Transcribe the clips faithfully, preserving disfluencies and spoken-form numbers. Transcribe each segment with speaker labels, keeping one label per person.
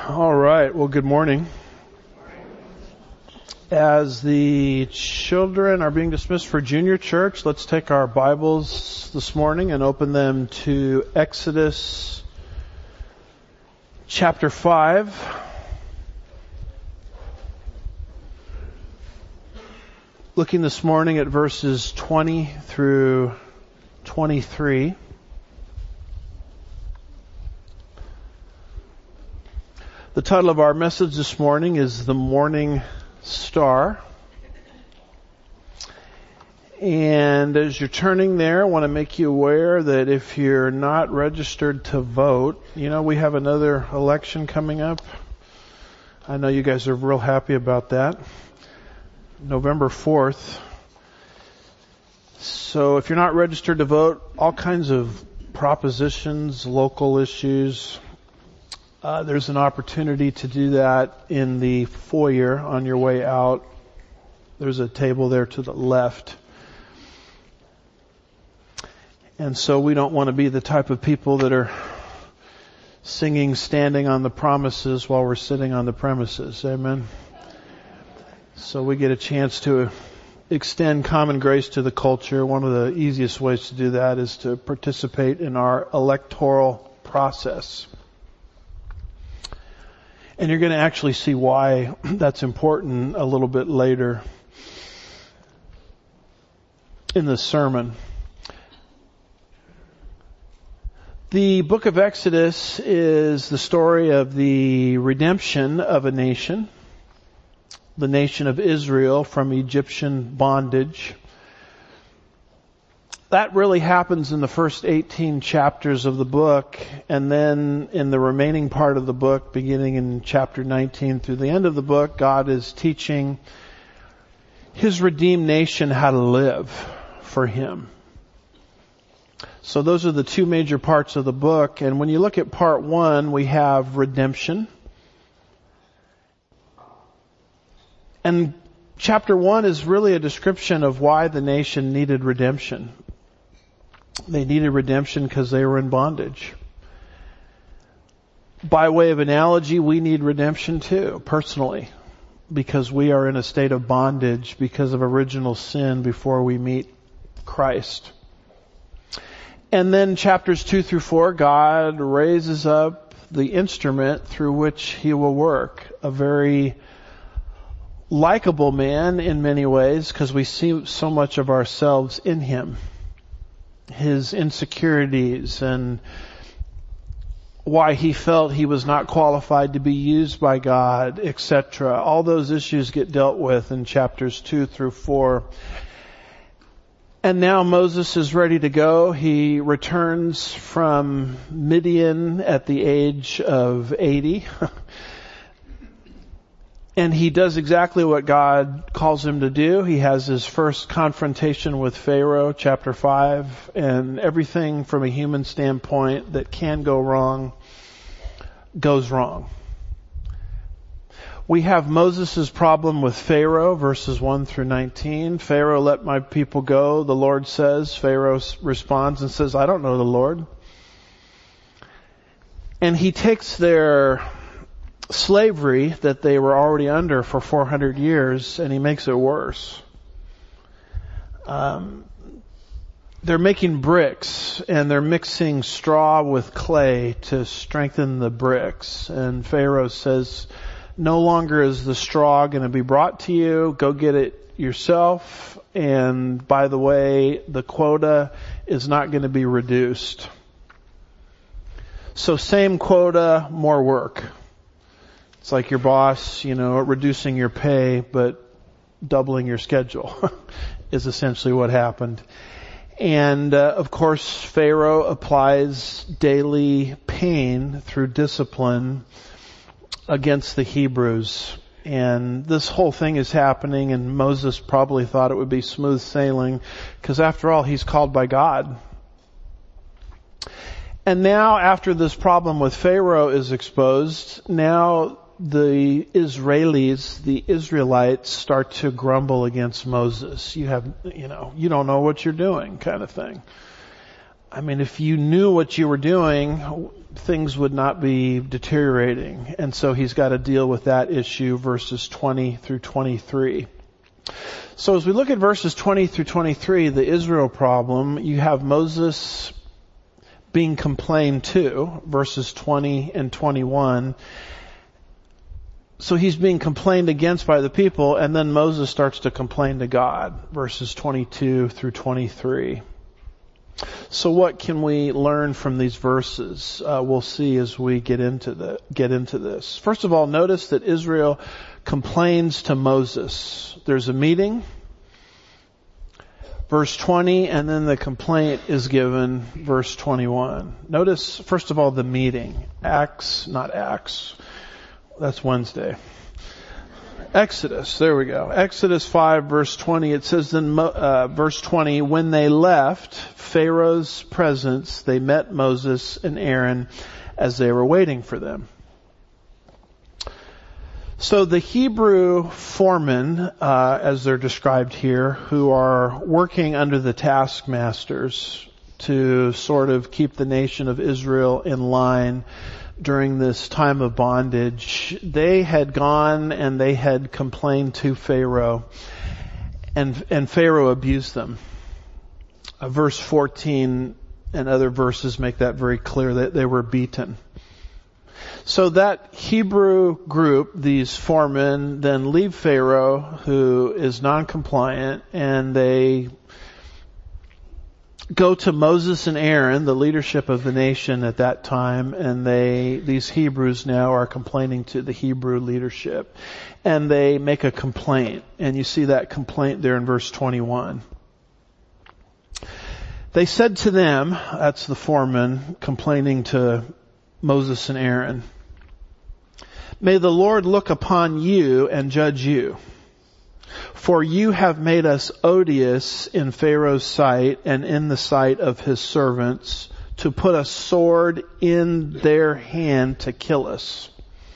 Speaker 1: All right. Well, good morning. As the children are being dismissed for junior church, let's take our Bibles this morning and open them to Exodus chapter five. Looking this morning at verses twenty through twenty-three. The title of our message this morning is The Morning Star. And as you're turning there, I want to make you aware that if you're not registered to vote, you know, we have another election coming up. I know you guys are real happy about that. November fourth. So if you're not registered to vote, all kinds of propositions, local issues, Uh, there's an opportunity to do that in the foyer on your way out. There's a table there to the left. And so we don't want to be the type of people that are singing Standing on the Promises while we're sitting on the premises. Amen. So we get a chance to extend common grace to the culture. One of the easiest ways to do that is to participate in our electoral process. And you're going to actually see why that's important a little bit later in the sermon. The book of Exodus is the story of the redemption of a nation, the nation of Israel from Egyptian bondage. That really happens in the first eighteen chapters of the book, and then in the remaining part of the book, beginning in chapter nineteen through the end of the book, God is teaching His redeemed nation how to live for Him. So those are the two major parts of the book, and when you look at part one, we have redemption. And chapter one is really a description of why the nation needed redemption. They needed redemption because they were in bondage. By way of analogy, we need redemption too, personally, because we are in a state of bondage because of original sin before we meet Christ. And then chapters two through four, God raises up the instrument through which He will work. A very likable man in many ways because we see so much of ourselves in Him. His insecurities and why he felt he was not qualified to be used by God, et cetera. All those issues get dealt with in chapters two through four. And now Moses is ready to go. He returns from Midian at the age of eighty. And he does exactly what God calls him to do. He has his first confrontation with Pharaoh, chapter five, and everything from a human standpoint that can go wrong, goes wrong. We have Moses' problem with Pharaoh, verses one through nineteen. Pharaoh, let my people go, the Lord says. Pharaoh responds and says, I don't know the Lord. And he takes their slavery that they were already under for four hundred years, and he makes it worse. Um, they're making bricks, and they're mixing straw with clay to strengthen the bricks. And Pharaoh says, no longer is the straw going to be brought to you. Go get it yourself. And by the way, the quota is not going to be reduced. So same quota, more work. It's like your boss, you know, reducing your pay, but doubling your schedule is essentially what happened. And, uh, of course, Pharaoh applies daily pain through discipline against the Hebrews. And this whole thing is happening, and Moses probably thought it would be smooth sailing, because after all, he's called by God. And now, after this problem with Pharaoh is exposed, now the Israelis, the Israelites, start to grumble against Moses. You have, you know, you don't know what you're doing, kind of thing. I mean, if you knew what you were doing, things would not be deteriorating. And so he's got to deal with that issue, verses twenty through twenty-three. So as we look at verses twenty through twenty-three, the Israel problem, you have Moses being complained to, verses twenty and twenty-one. So he's being complained against by the people, and then Moses starts to complain to God, verses twenty-two through twenty-three. So what can we learn from these verses? Uh, we'll see as we get into the get into this. First of all, notice that Israel complains to Moses. There's a meeting, verse twenty, and then the complaint is given, verse twenty-one. Notice, first of all, the meeting. Acts, not Acts. That's Wednesday. Exodus, there we go. Exodus five, verse twenty, it says in uh, verse twenty, when they left Pharaoh's presence, they met Moses and Aaron as they were waiting for them. So the Hebrew foremen, uh, as they're described here, who are working under the taskmasters to sort of keep the nation of Israel in line during this time of bondage, they had gone and they had complained to Pharaoh, and and Pharaoh abused them. Uh, verse fourteen and other verses make that very clear, that they were beaten. So that Hebrew group, these foremen, then leave Pharaoh, who is non-compliant, and they go to Moses and Aaron, the leadership of the nation at that time, and they, these Hebrews now are complaining to the Hebrew leadership. And they make a complaint. And you see that complaint there in verse twenty-one. They said to them, that's the foreman complaining to Moses and Aaron, may the Lord look upon you and judge you. For you have made us odious in Pharaoh's sight and in the sight of his servants, to put a sword in their hand to kill us.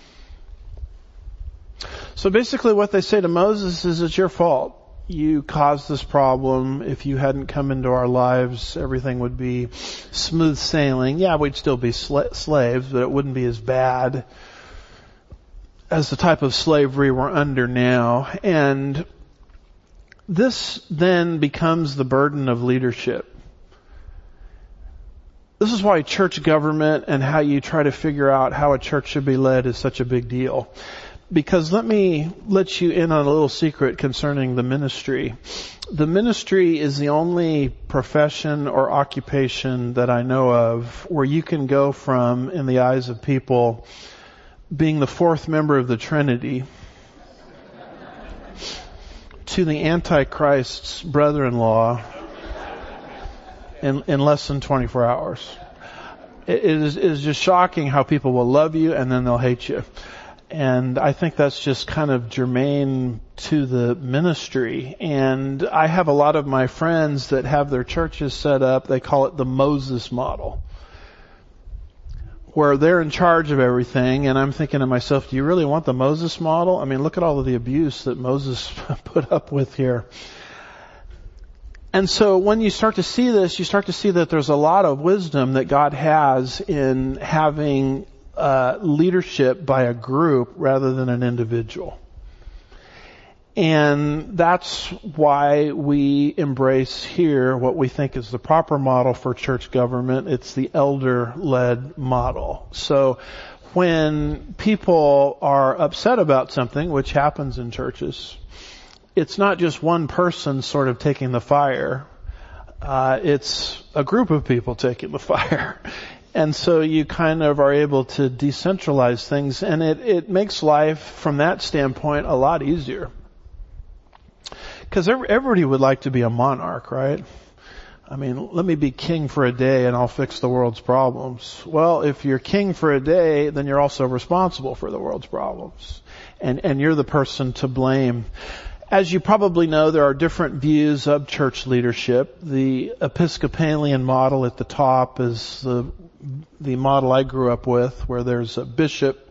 Speaker 1: So basically what they say to Moses is, it's your fault. You caused this problem. If you hadn't come into our lives, everything would be smooth sailing. Yeah, we'd still be sla- slaves, but it wouldn't be as bad as the type of slavery we're under now. And this then becomes the burden of leadership. This is why church government and how you try to figure out how a church should be led is such a big deal. Because let me let you in on a little secret concerning the ministry. The ministry is the only profession or occupation that I know of where you can go from, in the eyes of people, being the fourth member of the Trinity to the Antichrist's brother-in-law in, in less than twenty-four hours. It is, it is just shocking how people will love you and then they'll hate you. And I think that's just kind of germane to the ministry. And I have a lot of my friends that have their churches set up, they call it the Moses model, where they're in charge of everything. And I'm thinking to myself, do you really want the Moses model? I mean, look at all of the abuse that Moses put up with here. And so when you start to see this, you start to see that there's a lot of wisdom that God has in having uh, leadership by a group rather than an individual. And that's why we embrace here what we think is the proper model for church government. It's the elder-led model. So when people are upset about something, which happens in churches, it's not just one person sort of taking the fire. Uh, it's a group of people taking the fire. And so you kind of are able to decentralize things, and it, it makes life from that standpoint a lot easier. Because everybody would like to be a monarch, right? I mean, let me be king for a day and I'll fix the world's problems. Well, if you're king for a day, then you're also responsible for the world's problems. And, and you're the person to blame. As you probably know, there are different views of church leadership. The Episcopalian model at the top is the, the model I grew up with, where there's a bishop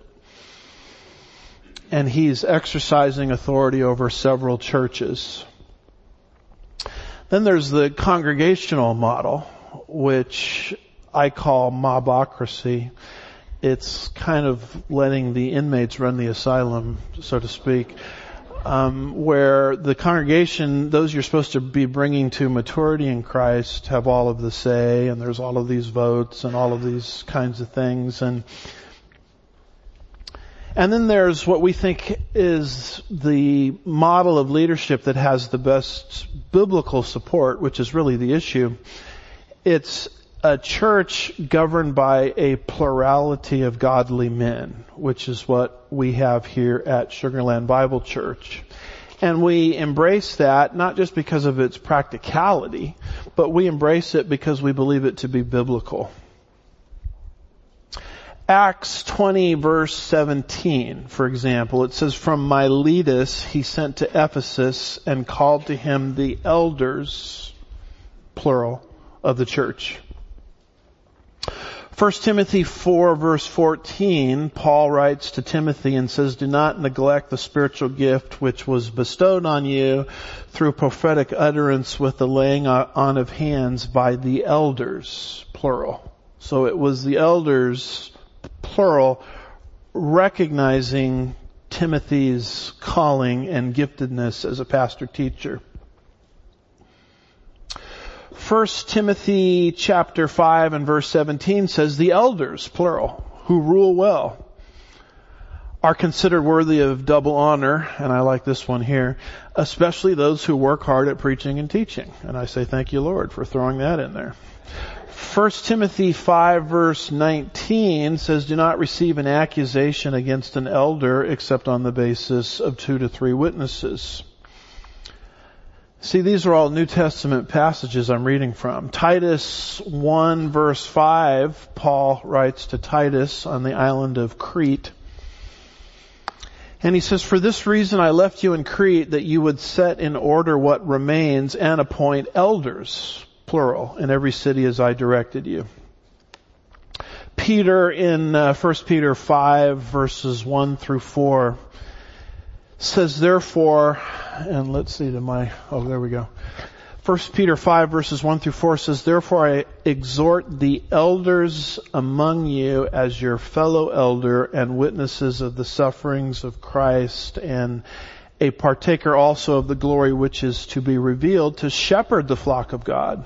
Speaker 1: and he's exercising authority over several churches. Then there's the congregational model, which I call mobocracy. It's kind of letting the inmates run the asylum, so to speak, um, where the congregation, those you're supposed to be bringing to maturity in Christ, have all of the say, and there's all of these votes and all of these kinds of things. And And then there's what we think is the model of leadership that has the best biblical support, which is really the issue. It's a church governed by a plurality of godly men, which is what we have here at Sugar Land Bible Church. And we embrace that not just because of its practicality, but we embrace it because we believe it to be biblical. Acts twenty verse seventeen, for example, it says, "From Miletus he sent to Ephesus and called to him the elders," plural, "of the church." First Timothy four verse fourteen, Paul writes to Timothy and says, "Do not neglect the spiritual gift which was bestowed on you through prophetic utterance with the laying on of hands by the elders," plural. So it was the elders, plural, recognizing Timothy's calling and giftedness as a pastor teacher. First Timothy chapter five and verse seventeen says, "The elders," plural, "who rule well, are considered worthy of double honor," and I like this one here, "especially those who work hard at preaching and teaching." And I say thank you, Lord, for throwing that in there. First Timothy five verse nineteen says, "Do not receive an accusation against an elder except on the basis of two to three witnesses." See, these are all New Testament passages I'm reading from. Titus one verse five, Paul writes to Titus on the island of Crete. And he says, "For this reason I left you in Crete, that you would set in order what remains and appoint elders," plural, "in every city as I directed you." Peter in uh, First Peter five verses one through four says, "Therefore," and let's see to my, oh there we go. First Peter five verses one through four says, "Therefore I exhort the elders among you as your fellow elder and witnesses of the sufferings of Christ, and a partaker also of the glory which is to be revealed, to shepherd the flock of God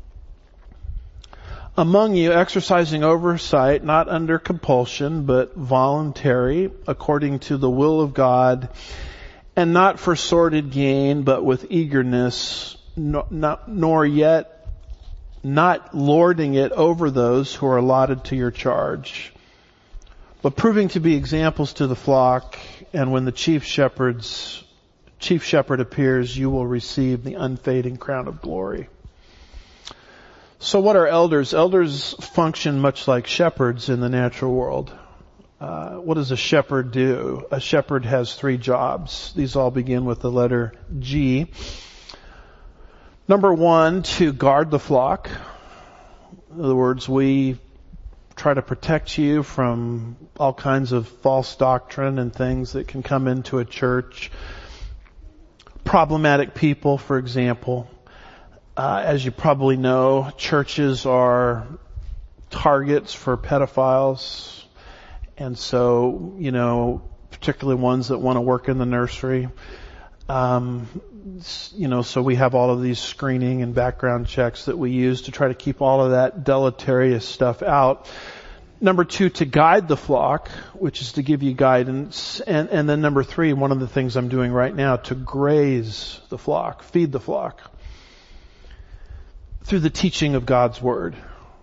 Speaker 1: among you, exercising oversight, not under compulsion, but voluntary, according to the will of God, and not for sordid gain, but with eagerness, no, not, nor yet not lording it over those who are allotted to your charge, but proving to be examples to the flock. And when the chief shepherd's chief shepherd appears, you will receive the unfading crown of glory." So what are elders? Elders function much like shepherds in the natural world. Uh, what does a shepherd do? A shepherd has three jobs. These all begin with the letter G. Number one, to guard the flock. In other words, we try to protect you from all kinds of false doctrine and things that can come into a church. Problematic people, for example. Uh, as you probably know, churches are targets for pedophiles. And so, you know, particularly ones that want to work in the nursery. Um, you know, so we have all of these screening and background checks that we use to try to keep all of that deleterious stuff out. Number two, to guide the flock, which is to give you guidance. And, and then number three, one of the things I'm doing right now, to graze the flock, feed the flock, through the teaching of God's Word.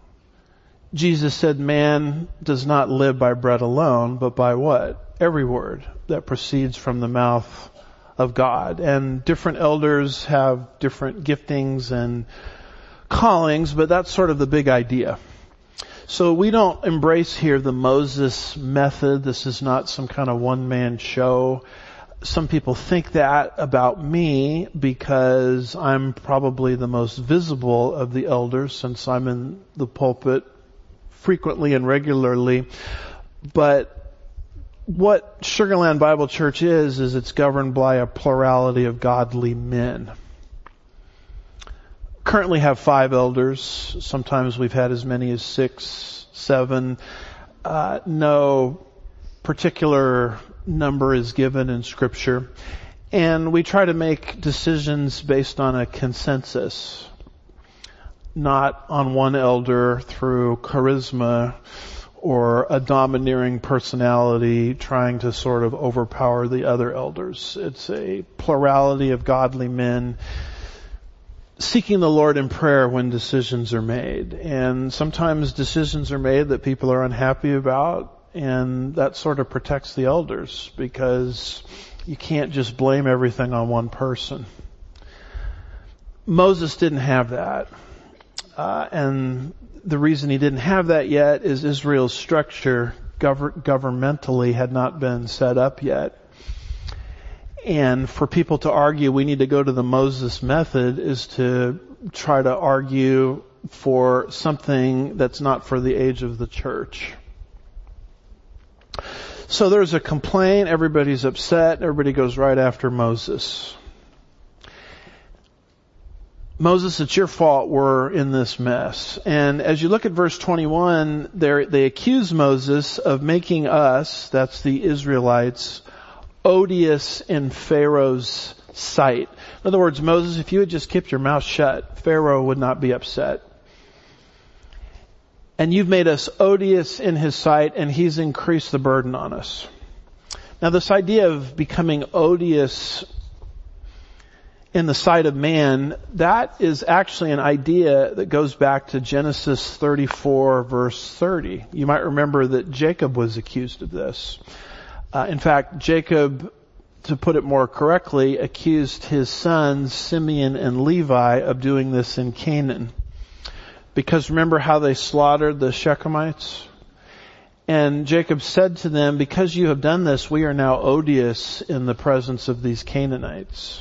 Speaker 1: Jesus said, "Man does not live by bread alone, but by" what? Every word that proceeds from the mouth of God. And different elders have different giftings and callings, but that's sort of the big idea. So we don't embrace here the Moses method. This is not some kind of one-man show. Some people think that about me because I'm probably the most visible of the elders, since I'm in the pulpit frequently and regularly. But what Sugar Land Bible Church is, is it's governed by a plurality of godly men. currently have five elders. Sometimes we've had as many as six, seven. Uh, no particular number is given in Scripture. And we try to make decisions based on a consensus, not on one elder through charisma or a domineering personality trying to sort of overpower the other elders. It's a plurality of godly men seeking the Lord in prayer when decisions are made. And sometimes decisions are made that people are unhappy about, and that sort of protects the elders because you can't just blame everything on one person. Moses didn't have that. Uh, and the reason he didn't have that yet is Israel's structure gov- governmentally had not been set up yet. And for people to argue we need to go to the Moses method is to try to argue for something that's not for the age of the church. So there's a complaint, everybody's upset, everybody goes right after Moses. Moses, it's your fault we're in this mess. And as you look at verse twenty-one, they accuse Moses of making us, that's the Israelites, odious in Pharaoh's sight. In other words, Moses, if you had just kept your mouth shut, Pharaoh would not be upset. And you've made us odious in his sight, and he's increased the burden on us. Now, this idea of becoming odious in the sight of man, that is actually an idea that goes back to Genesis thirty-four, verse thirty. You might remember that Jacob was accused of this. Uh, in fact, Jacob, to put it more correctly, accused his sons, Simeon and Levi, of doing this in Canaan. Because remember how they slaughtered the Shechemites? And Jacob said to them, because you have done this, we are now odious in the presence of these Canaanites.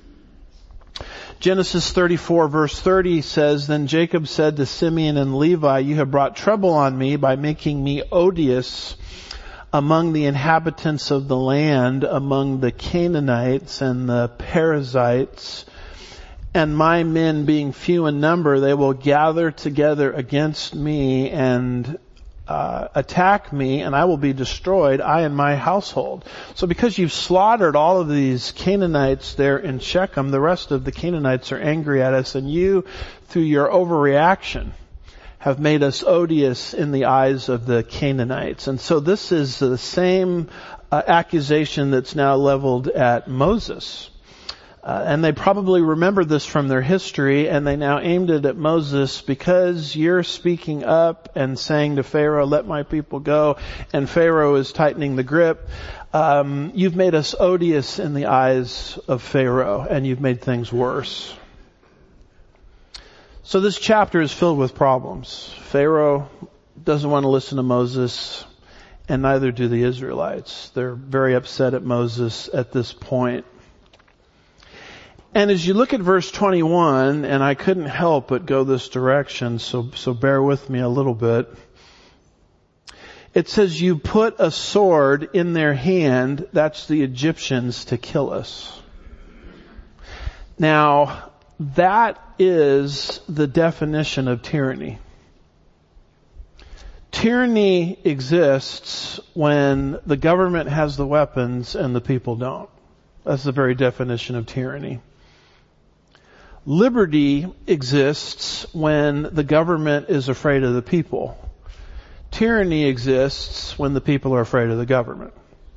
Speaker 1: Genesis thirty-four verse thirty says, then Jacob said to Simeon and Levi, you have brought trouble on me by making me odious among the inhabitants of the land, among the Canaanites and the Perizzites. And my men being few in number, they will gather together against me and uh, attack me, and I will be destroyed, I and my household. So because you've slaughtered all of these Canaanites there in Shechem, the rest of the Canaanites are angry at us, and you, through your overreaction, have made us odious in the eyes of the Canaanites. And so this is the same uh, accusation that's now leveled at Moses. Uh, and they probably remembered this from their history, and they now aimed it at Moses because you're speaking up and saying to Pharaoh, let my people go, and Pharaoh is tightening the grip. Um, you've made us odious in the eyes of Pharaoh, and you've made things worse. So this chapter is filled with problems. Pharaoh doesn't want to listen to Moses, and neither do the Israelites. They're very upset at Moses at this point. And as you look at verse twenty-one, and I couldn't help but go this direction, so, so bear with me a little bit. It says, you put a sword in their hand, that's the Egyptians, to kill us. Now, that is the definition of tyranny. Tyranny exists when the government has the weapons and the people don't. That's the very definition of tyranny. Liberty exists when the government is afraid of the people. Tyranny exists when the people are afraid of the government.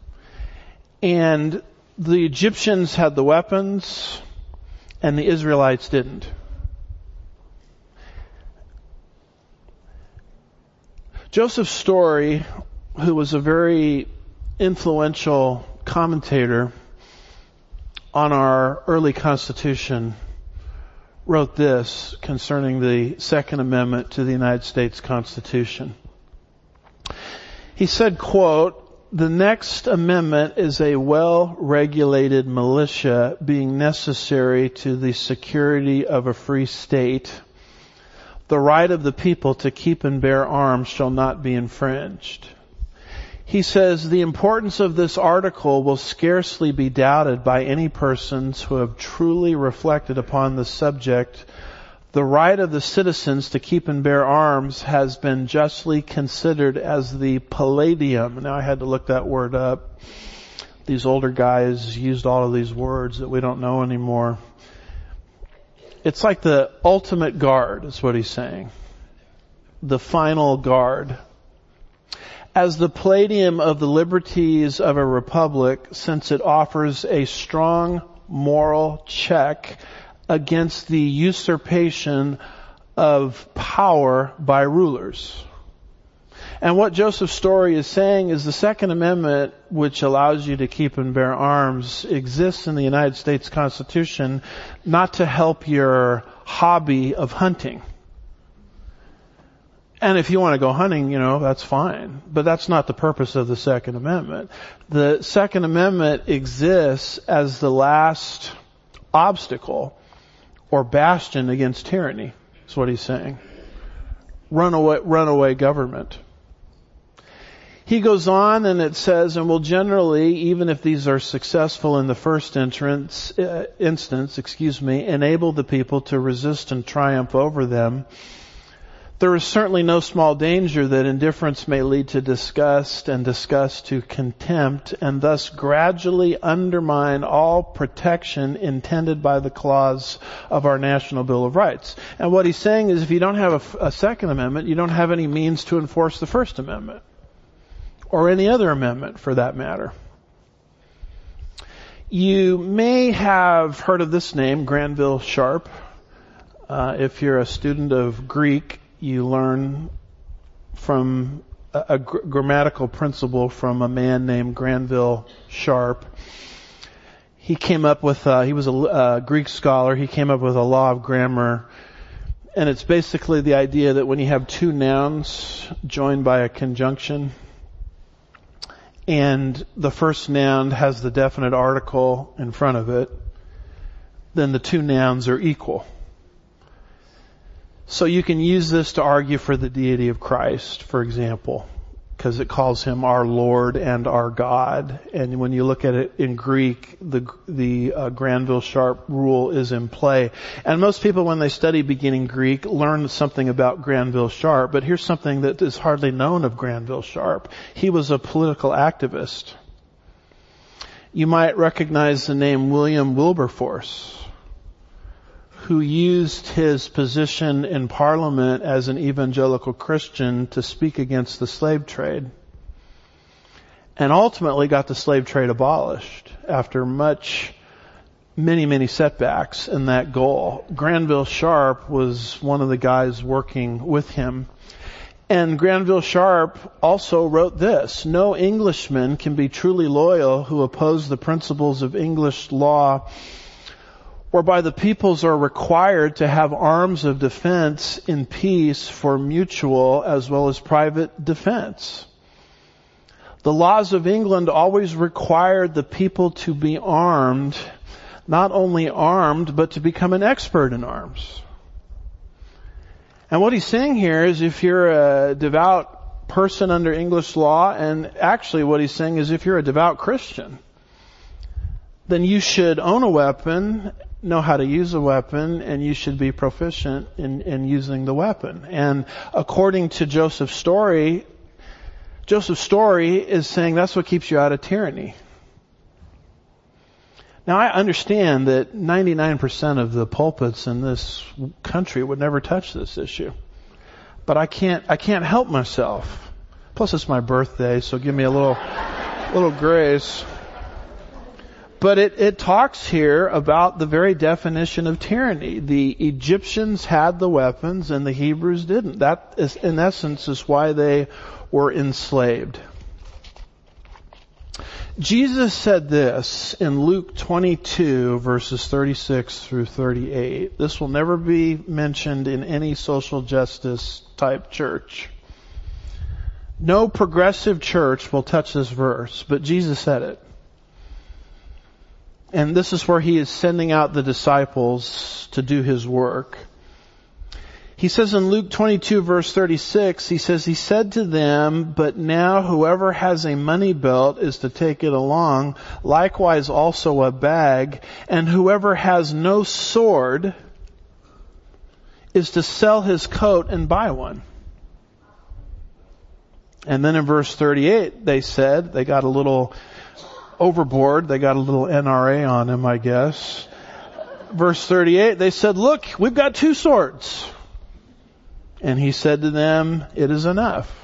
Speaker 1: And the Egyptians had the weapons, and the Israelites didn't. Joseph Story, who was a very influential commentator on our early Constitution, wrote this concerning the Second Amendment to the United States Constitution. He said, quote, the next amendment is a well-regulated militia being necessary to the security of a free state. The right of the people to keep and bear arms shall not be infringed. He says, the importance of this article will scarcely be doubted by any persons who have truly reflected upon the subject The right of the citizens to keep and bear arms has been justly considered as the palladium. Now I had to look that word up. These older guys used all of these words that we don't know anymore. It's like the ultimate guard, is what he's saying. The final guard. As the palladium of the liberties of a republic, since it offers a strong moral check against the usurpation of power by rulers. And what Joseph Story is saying is the Second Amendment, which allows you to keep and bear arms, exists in the United States Constitution not to help your hobby of hunting. And if you want to go hunting, you know, that's fine. But that's not the purpose of the Second Amendment. The Second Amendment exists as the last obstacle or bastion against tyranny. That's what he's saying. Runaway, runaway government. He goes on and it says, and will generally, even if these are successful in the first entrance, uh, instance, excuse me, enable the people to resist and triumph over them. There is certainly no small danger that indifference may lead to disgust and disgust to contempt and thus gradually undermine all protection intended by the clause of our National Bill of Rights. And what he's saying is if you don't have a, a Second Amendment, you don't have any means to enforce the First Amendment or any other amendment for that matter. You may have heard of this name, Granville Sharp. Uh, if you're a student of Greek, you learn from a, a gr- grammatical principle from a man named Granville Sharp. He came up with, uh, he was a uh, Greek scholar, he came up with a law of grammar, and it's basically the idea that when you have two nouns joined by a conjunction, and the first noun has the definite article in front of it, then the two nouns are equal. So you can use this to argue for the deity of Christ, for example, because it calls him our Lord and our God. And when you look at it in Greek, the the uh, Granville Sharp rule is in play. And most people, when they study beginning Greek, learn something about Granville Sharp. But here's something that is hardly known of Granville Sharp. He was a political activist. You might recognize the name William Wilberforce, who used his position in Parliament as an evangelical Christian to speak against the slave trade, and ultimately got the slave trade abolished after much, many, many setbacks in that goal. Granville Sharp was one of the guys working with him. And Granville Sharp also wrote this: no Englishman can be truly loyal who oppose the principles of English law, whereby the peoples are required to have arms of defense in peace for mutual as well as private defense. The laws of England always required the people to be armed, not only armed, but to become an expert in arms. And what he's saying here is if you're a devout person under English law, and actually what he's saying is if you're a devout Christian, then you should own a weapon, know how to use a weapon, and you should be proficient in, in using the weapon. And according to Joseph Story, Joseph Story is saying that's what keeps you out of tyranny. Now I understand that ninety-nine percent of the pulpits in this country would never touch this issue. But I can't, I can't help myself. Plus it's my birthday, so give me a little, little grace. But it, it talks here about the very definition of tyranny. The Egyptians had the weapons and the Hebrews didn't. That is, in essence, is why they were enslaved. Jesus said this in Luke twenty-two, verses thirty-six through thirty-eight. This will never be mentioned in any social justice type church. No progressive church will touch this verse, but Jesus said it. And this is where he is sending out the disciples to do his work. He says in Luke twenty-two verse thirty-six, he says, he said to them, but now whoever has a money belt is to take it along, likewise also a bag, and whoever has no sword is to sell his coat and buy one. And then in verse thirty-eight, they said, they got a little overboard. They got a little N R A on him, I guess. Verse thirty-eight, they said, look, we've got two swords. And he said to them, it is enough.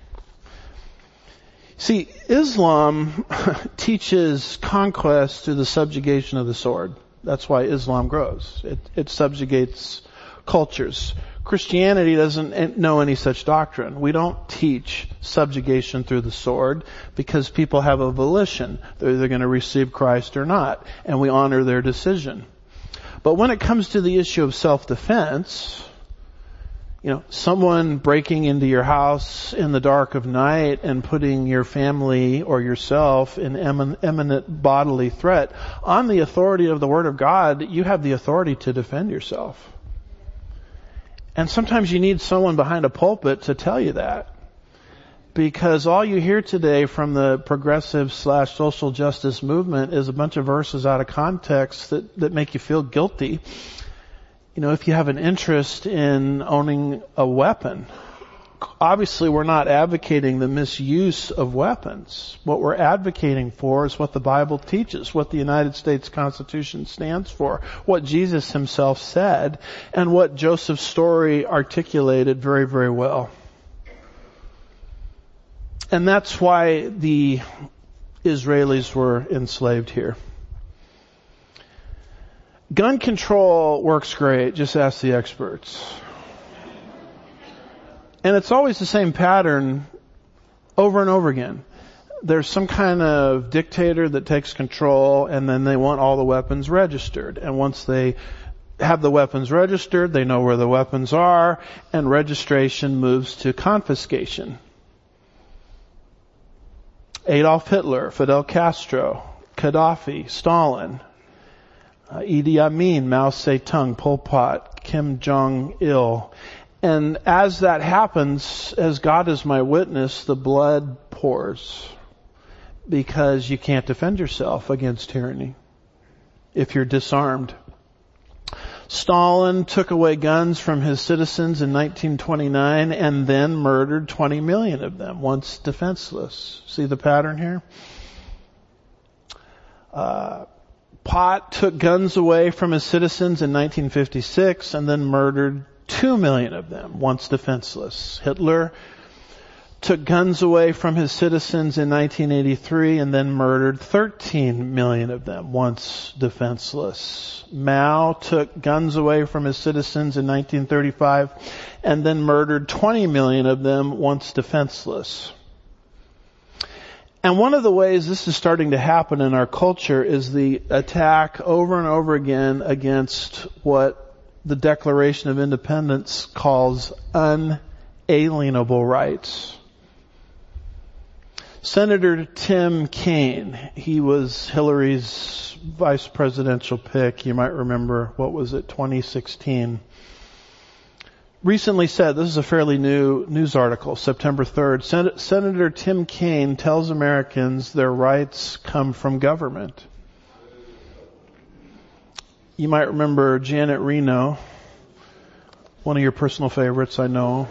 Speaker 1: See, Islam teaches conquest through the subjugation of the sword. That's why Islam grows. It, it subjugates cultures. Christianity doesn't know any such doctrine. We don't teach subjugation through the sword because people have a volition. They're either going to receive Christ or not, and we honor their decision. But when it comes to the issue of self-defense, you know, someone breaking into your house in the dark of night and putting your family or yourself in imminent bodily threat, on the authority of the Word of God, you have the authority to defend yourself. And sometimes you need someone behind a pulpit to tell you that. Because all you hear today from the progressive slash social justice movement is a bunch of verses out of context that, that make you feel guilty. You know, if you have an interest in owning a weapon, obviously we're not advocating the misuse of weapons. What we're advocating for is what the Bible teaches, what the United States Constitution stands for, what Jesus himself said, and what Joseph Story articulated very, very well. And that's why the Israelis were enslaved here. Gun control works great, just ask the experts. And it's always the same pattern over and over again. There's some kind of dictator that takes control, and then they want all the weapons registered. And once they have the weapons registered, they know where the weapons are, and registration moves to confiscation. Adolf Hitler, Fidel Castro, Gaddafi, Stalin, uh, Idi Amin, Mao Zedong, Pol Pot, Kim Jong-il. And as that happens, as God is my witness, the blood pours. Because you can't defend yourself against tyranny if you're disarmed. Stalin took away guns from his citizens in nineteen twenty-nine and then murdered twenty million of them, once defenseless. See the pattern here? Uh, Pot took guns away from his citizens in nineteen fifty-six and then murdered two million of them, once defenseless. Hitler took guns away from his citizens in nineteen eighty-three and then murdered thirteen million of them, once defenseless. Mao took guns away from his citizens in nineteen thirty-five and then murdered twenty million of them, once defenseless. And one of the ways this is starting to happen in our culture is the attack over and over again against what the Declaration of Independence calls unalienable rights. Senator Tim Kaine, he was Hillary's vice presidential pick. You might remember, what was it, twenty sixteen. Recently said, this is a fairly new news article, September third, Sen- Senator Tim Kaine tells Americans their rights come from government. You might remember Janet Reno, one of your personal favorites, I know.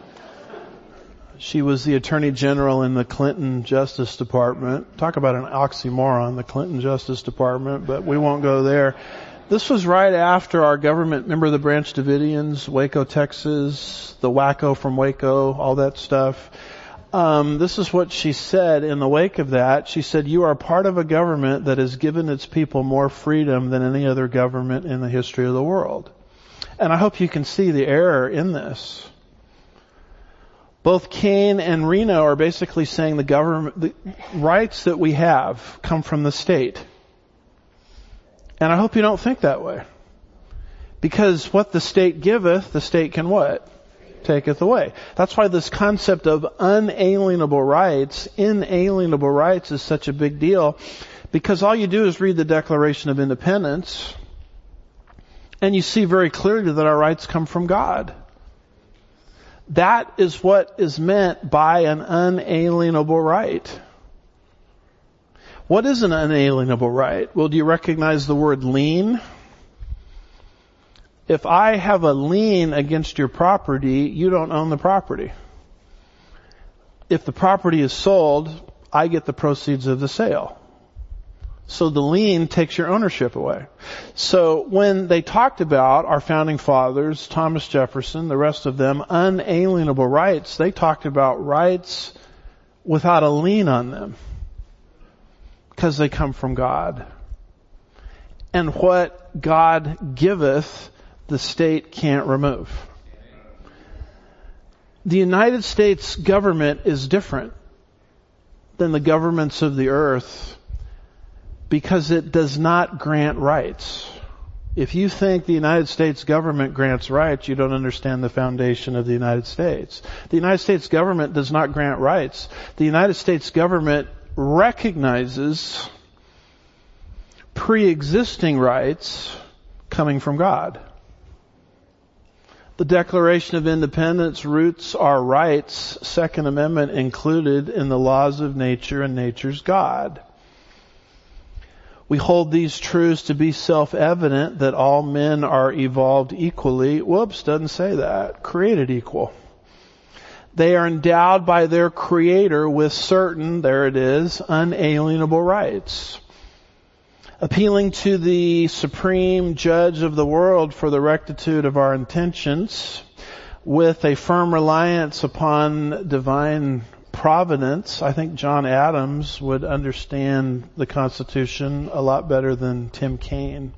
Speaker 1: She was the Attorney General in the Clinton Justice Department. Talk about an oxymoron, the Clinton Justice Department, but we won't go there. This was right after our government, remember the Branch Davidians, Waco, Texas, the wacko from Waco, all that stuff. Um, this is what she said in the wake of that. She said, you are part of a government that has given its people more freedom than any other government in the history of the world. And I hope you can see the error in this. Both Kaine and Reno are basically saying the government, the rights that we have come from the state. And I hope you don't think that way. Because what the state giveth, the state can what? Taketh away. That's why this concept of unalienable rights, inalienable rights is such a big deal. Because all you do is read the Declaration of Independence, and you see very clearly that our rights come from God. That is what is meant by an unalienable right. What is an unalienable right? Well, do you recognize the word lien? If I have a lien against your property, you don't own the property. If the property is sold, I get the proceeds of the sale. So the lien takes your ownership away. So when they talked about our founding fathers, Thomas Jefferson, the rest of them, unalienable rights, they talked about rights without a lien on them because they come from God. And what God giveth, the state can't remove. The United States government is different than the governments of the earth because it does not grant rights. If you think the United States government grants rights, you don't understand the foundation of the United States. The United States government does not grant rights. The United States government recognizes pre-existing rights coming from God. The Declaration of Independence roots our rights, Second Amendment included, in the laws of nature and nature's God. We hold these truths to be self-evident that all men are evolved equally. Whoops, doesn't say that. Created equal. They are endowed by their Creator with certain, there it is, unalienable rights. Appealing to the supreme judge of the world for the rectitude of our intentions, with a firm reliance upon divine providence. I think John Adams would understand the Constitution a lot better than Tim Kaine.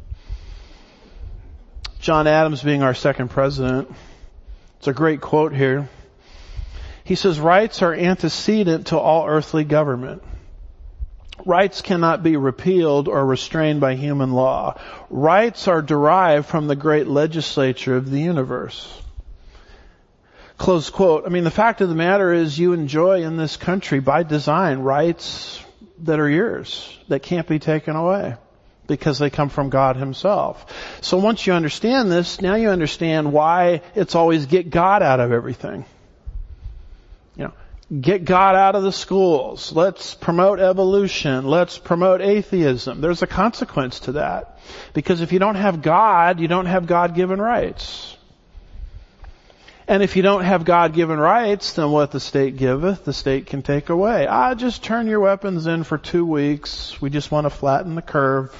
Speaker 1: John Adams being our second president. It's a great quote here. He says, rights are antecedent to all earthly government. Rights cannot be repealed or restrained by human law. Rights are derived from the great legislature of the universe. Close quote. I mean, the fact of the matter is you enjoy in this country by design rights that are yours, that can't be taken away because they come from God Himself. So once you understand this, now you understand why it's always get God out of everything. You know, get God out of the schools. Let's promote evolution. Let's promote atheism. There's a consequence to that. Because if you don't have God, you don't have God-given rights. And if you don't have God-given rights, then what the state giveth, the state can take away. Ah, just turn your weapons in for two weeks. We just want to flatten the curve.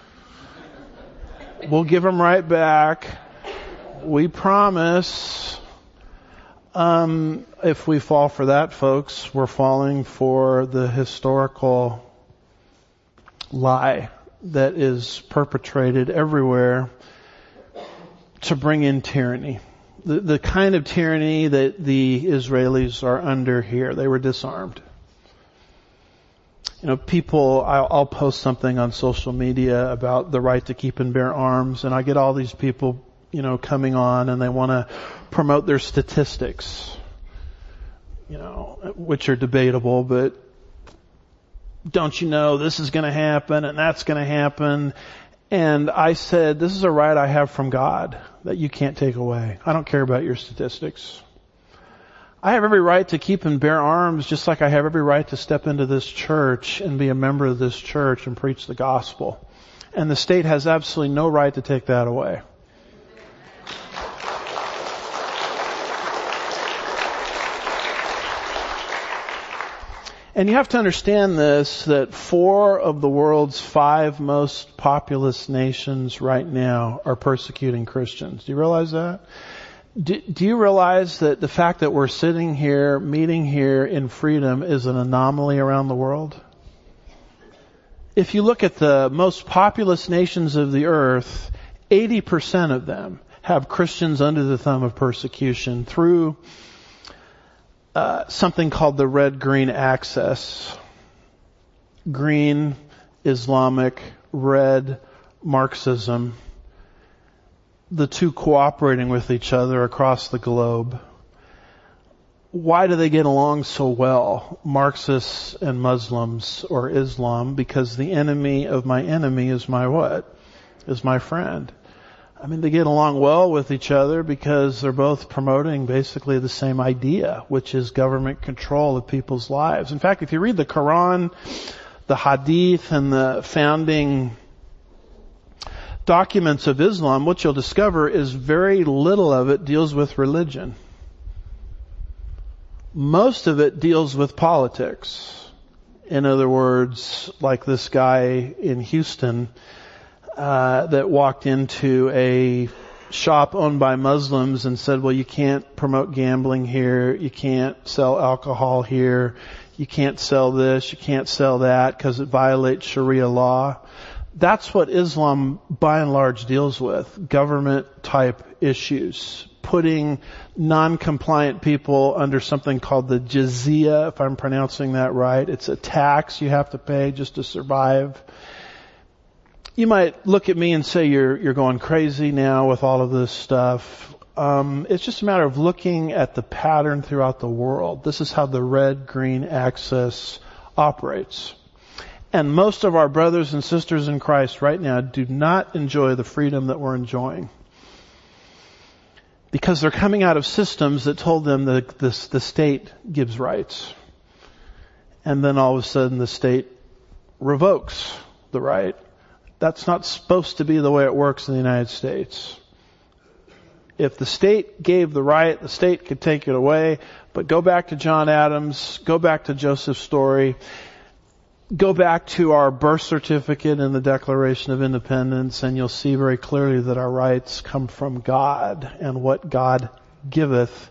Speaker 1: We'll give them right back. We promise. Um, if we fall for that, folks, we're falling for the historical lie that is perpetrated everywhere to bring in tyranny. The, the kind of tyranny that the Israelis are under here. They were disarmed. You know, people, I'll, I'll post something on social media about the right to keep and bear arms, and I get all these people, you know, coming on and they want to promote their statistics, you know, which are debatable, but don't you know this is going to happen and that's going to happen. And I said, this is a right I have from God that you can't take away. I don't care about your statistics. I have every right to keep and bear arms just like I have every right to step into this church and be a member of this church and preach the gospel. And the state has absolutely no right to take that away. And you have to understand this, that four of the world's five most populous nations right now are persecuting Christians. Do you realize that? Do, do you realize that the fact that we're sitting here, meeting here in freedom is an anomaly around the world? If you look at the most populous nations of the earth, eighty percent of them have Christians under the thumb of persecution through Uh, something called the red-green axis. Green, Islamic, red, Marxism. The two cooperating with each other across the globe. Why do they get along so well, Marxists and Muslims or Islam? Because the enemy of my enemy is my what? Is my friend. I mean, they get along well with each other because they're both promoting basically the same idea, which is government control of people's lives. In fact, if you read the Quran, the Hadith, and the founding, documents of Islam, what you'll discover is very little of it deals with religion. Most of it deals with politics. In other words, like this guy in Houston uh, that walked into a shop owned by Muslims and said, well, you can't promote gambling here, you can't sell alcohol here, you can't sell this, you can't sell that because it violates Sharia law. That's what Islam by and large deals with, government type issues, putting non-compliant people under something called the jizya, if I'm pronouncing that right. It's a tax you have to pay just to survive. You might look at me and say you're you're going crazy now with all of this stuff. Um, it's just a matter of looking at the pattern throughout the world. This is how the red-green axis operates. And most of our brothers and sisters in Christ right now do not enjoy the freedom that we're enjoying. Because they're coming out of systems that told them that this, the state gives rights. And then all of a sudden the state revokes the right. That's not supposed to be the way it works in the United States. If the state gave the right, the state could take it away. But go back to John Adams, go back to Joseph's story, go back to our birth certificate and the Declaration of Independence, and you'll see very clearly that our rights come from God, and what God giveth,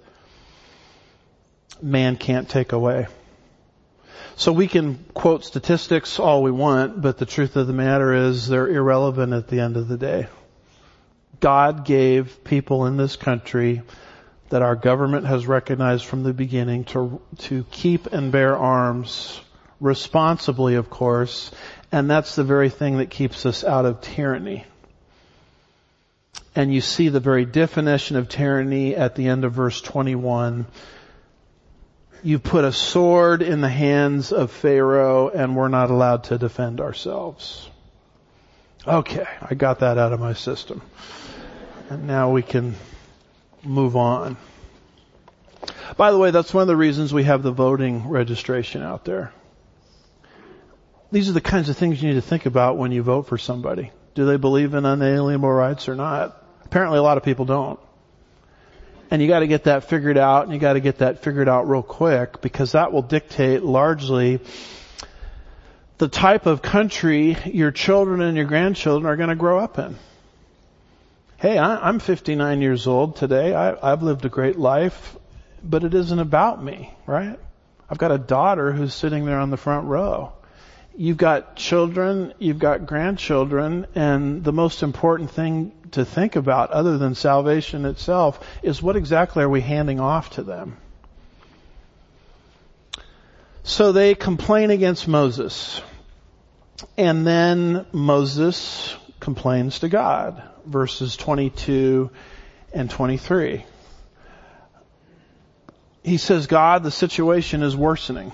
Speaker 1: man can't take away. So we can quote statistics all we want, but the truth of the matter is they're irrelevant at the end of the day. God gave people in this country that our government has recognized from the beginning to to keep and bear arms responsibly, of course, and that's the very thing that keeps us out of tyranny. And you see the very definition of tyranny at the end of verse twenty-one. You put a sword in the hands of Pharaoh and we're not allowed to defend ourselves. Okay, I got that out of my system. And now we can move on. By the way, that's one of the reasons we have the voting registration out there. These are the kinds of things you need to think about when you vote for somebody. Do they believe in unalienable rights or not? Apparently a lot of people don't. And you got to get that figured out, and you got to get that figured out real quick, because that will dictate largely the type of country your children and your grandchildren are going to grow up in. Hey, I'm fifty-nine years old today. I, I've lived a great life, but it isn't about me, right? I've got a daughter who's sitting there on the front row. You've got children, you've got grandchildren, and the most important thing to think about, other than salvation itself, is what exactly are we handing off to them? So they complain against Moses. And then Moses complains to God. Verses twenty-two and twenty-three. He says, God, the situation is worsening.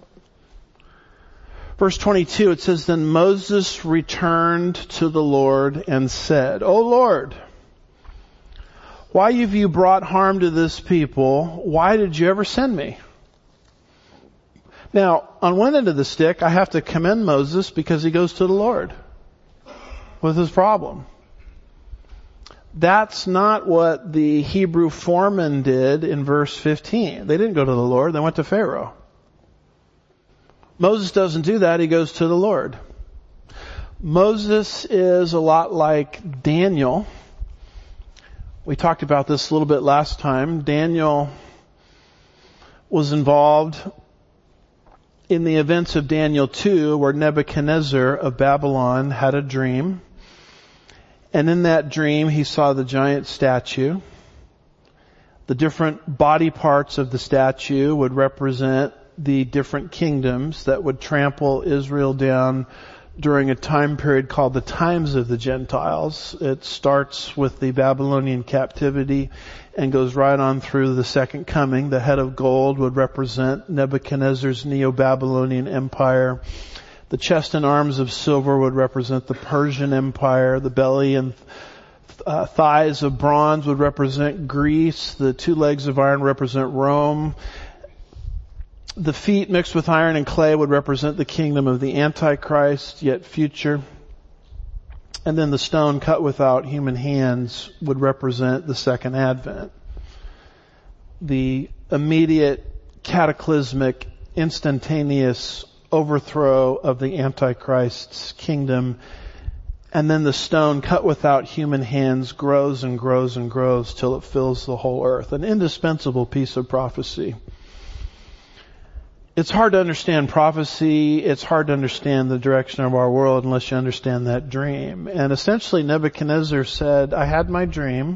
Speaker 1: Verse twenty-two, it says, then Moses returned to the Lord and said, O Lord, why have you brought harm to this people? Why did you ever send me? Now, on one end of the stick, I have to commend Moses because he goes to the Lord with his problem. That's not what the Hebrew foreman did in verse fifteen. They didn't go to the Lord, they went to Pharaoh. Moses doesn't do that, he goes to the Lord. Moses is a lot like Daniel. We talked about this a little bit last time. Daniel was involved in the events of Daniel two, where Nebuchadnezzar of Babylon had a dream. And in that dream, he saw the giant statue. The different body parts of the statue would represent the different kingdoms that would trample Israel down during a time period called the times of the Gentiles. It starts with the Babylonian captivity and goes right on through the second coming. The head of gold would represent Nebuchadnezzar's Neo-Babylonian Empire. The chest and arms of silver would represent the Persian Empire. The belly and uh, thighs of bronze would represent Greece. The two legs of iron represent Rome. The feet mixed with iron and clay would represent the kingdom of the Antichrist, yet future. And then the stone cut without human hands would represent the second advent. The immediate, cataclysmic, instantaneous overthrow of the Antichrist's kingdom. And then the stone cut without human hands grows and grows and grows till it fills the whole earth. An indispensable piece of prophecy. It's hard to understand prophecy. It's hard to understand the direction of our world unless you understand that dream. And essentially Nebuchadnezzar said, I had my dream.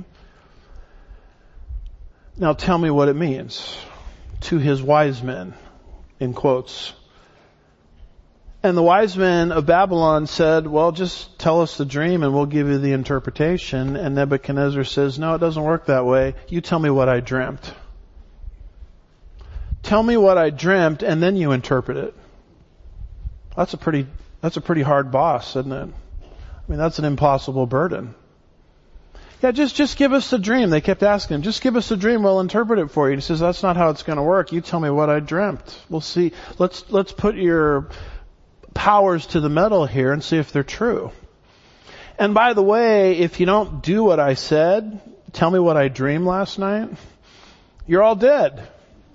Speaker 1: Now tell me what it means. To his wise men, in quotes. And the wise men of Babylon said, well, just tell us the dream and we'll give you the interpretation. And Nebuchadnezzar says, no, it doesn't work that way. You tell me what I dreamt. Tell me what I dreamt and then you interpret it. That's a pretty, that's a pretty hard boss, isn't it? I mean, that's an impossible burden. Yeah, just, just give us the dream. They kept asking him, just give us the dream, we'll interpret it for you. He says, that's not how it's going to work. You tell me what I dreamt. We'll see. Let's, let's put your powers to the metal here and see if they're true. And by the way, if you don't do what I said, tell me what I dreamed last night, you're all dead.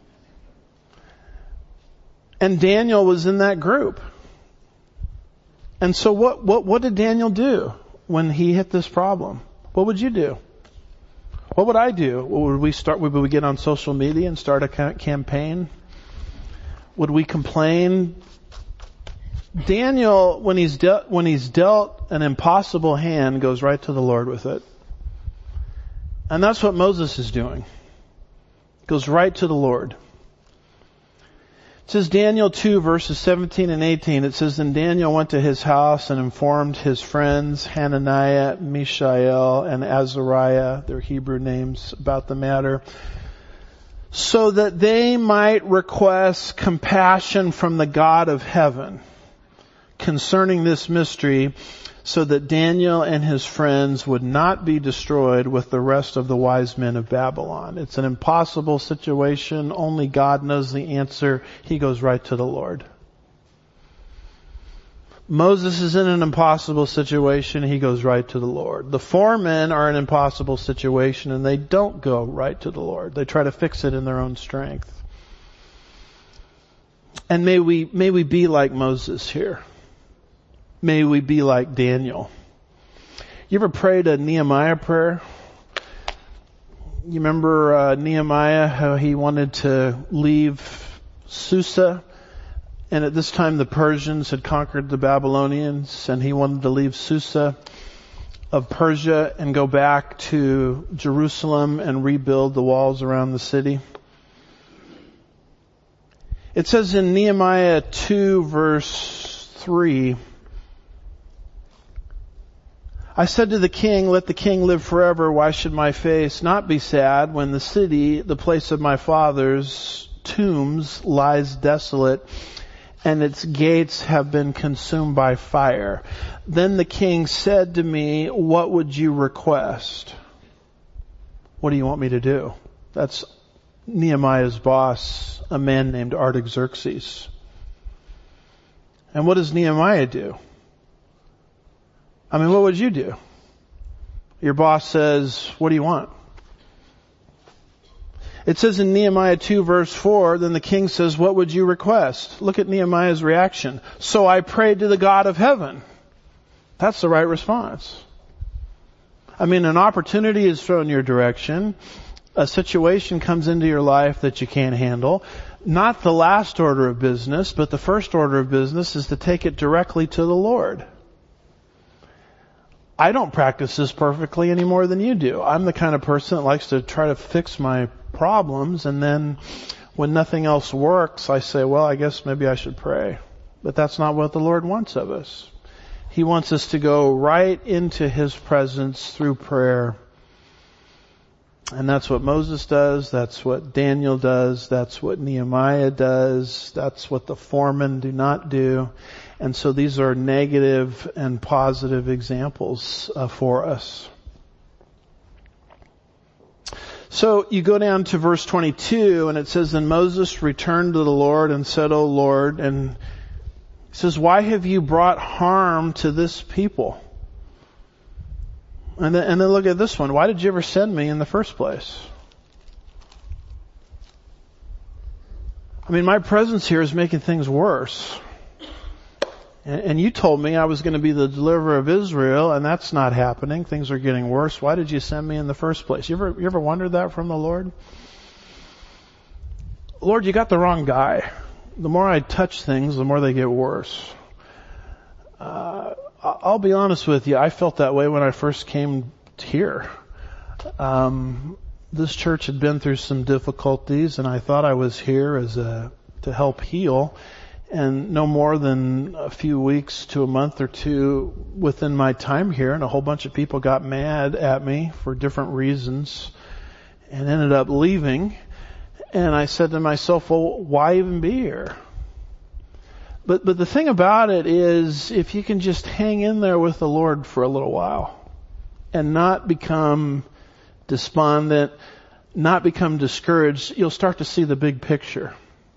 Speaker 1: And Daniel was in that group. And so what, what, what did Daniel do when he hit this problem? What would you do? What would I do? Would we start, would we get on social media and start a campaign? Would we complain? Daniel, when he's dealt, when he's dealt an impossible hand, goes right to the Lord with it. And that's what Moses is doing. Goes right to the Lord. It says Daniel two verses seventeen and eighteen. It says, then Daniel went to his house and informed his friends Hananiah, Mishael, and Azariah, their Hebrew names, about the matter, so that they might request compassion from the God of heaven concerning this mystery, so that Daniel and his friends would not be destroyed with the rest of the wise men of Babylon. It's an impossible situation. Only God knows the answer. He goes right to the Lord. Moses is in an impossible situation. He goes right to the Lord. The four men are in an impossible situation and they don't go right to the Lord. They try to fix it in their own strength. And may we, may we be like Moses here. May we be like Daniel. You ever prayed a Nehemiah prayer? You remember uh, Nehemiah, how he wanted to leave Susa, and at this time the Persians had conquered the Babylonians, and he wanted to leave Susa of Persia and go back to Jerusalem and rebuild the walls around the city. It says in Nehemiah two verse three, I said to the king, let the king live forever. Why should my face not be sad when the city, the place of my fathers' tombs, lies desolate and its gates have been consumed by fire? Then the king said to me, what would you request? What do you want me to do? That's Nehemiah's boss, a man named Artaxerxes. And what does Nehemiah do? I mean, what would you do? Your boss says, what do you want? It says in Nehemiah two verse four, then the king says, what would you request? Look at Nehemiah's reaction. So I prayed to the God of heaven. That's the right response. I mean, an opportunity is thrown your direction. A situation comes into your life that you can't handle. Not the last order of business, but the first order of business is to take it directly to the Lord. I don't practice this perfectly any more than you do. I'm the kind of person that likes to try to fix my problems, and then when nothing else works, I say, well, I guess maybe I should pray. But that's not what the Lord wants of us. He wants us to go right into His presence through prayer. And that's what Moses does. That's what Daniel does. That's what Nehemiah does. That's what the foremen do not do. And so these are negative and positive examples uh, for us. So you go down to verse twenty-two and it says, then Moses returned to the Lord and said, O Lord, and he says, why have you brought harm to this people? And then, and then look at this one. Why did you ever send me in the first place? I mean, my presence here is making things worse. And, and you told me I was going to be the deliverer of Israel, and that's not happening. Things are getting worse. Why did you send me in the first place? You ever, you ever wondered that from the Lord? Lord, you got the wrong guy. The more I touch things, the more they get worse. Uh, I'll be honest with you. I felt that way when I first came here. Um, this church had been through some difficulties, and I thought I was here as a to help heal. And no more than a few weeks to a month or two within my time here, and a whole bunch of people got mad at me for different reasons, and ended up leaving. And I said to myself, "Well, why even be here?" But, but the thing about it is, if you can just hang in there with the Lord for a little while and not become despondent, not become discouraged, you'll start to see the big picture.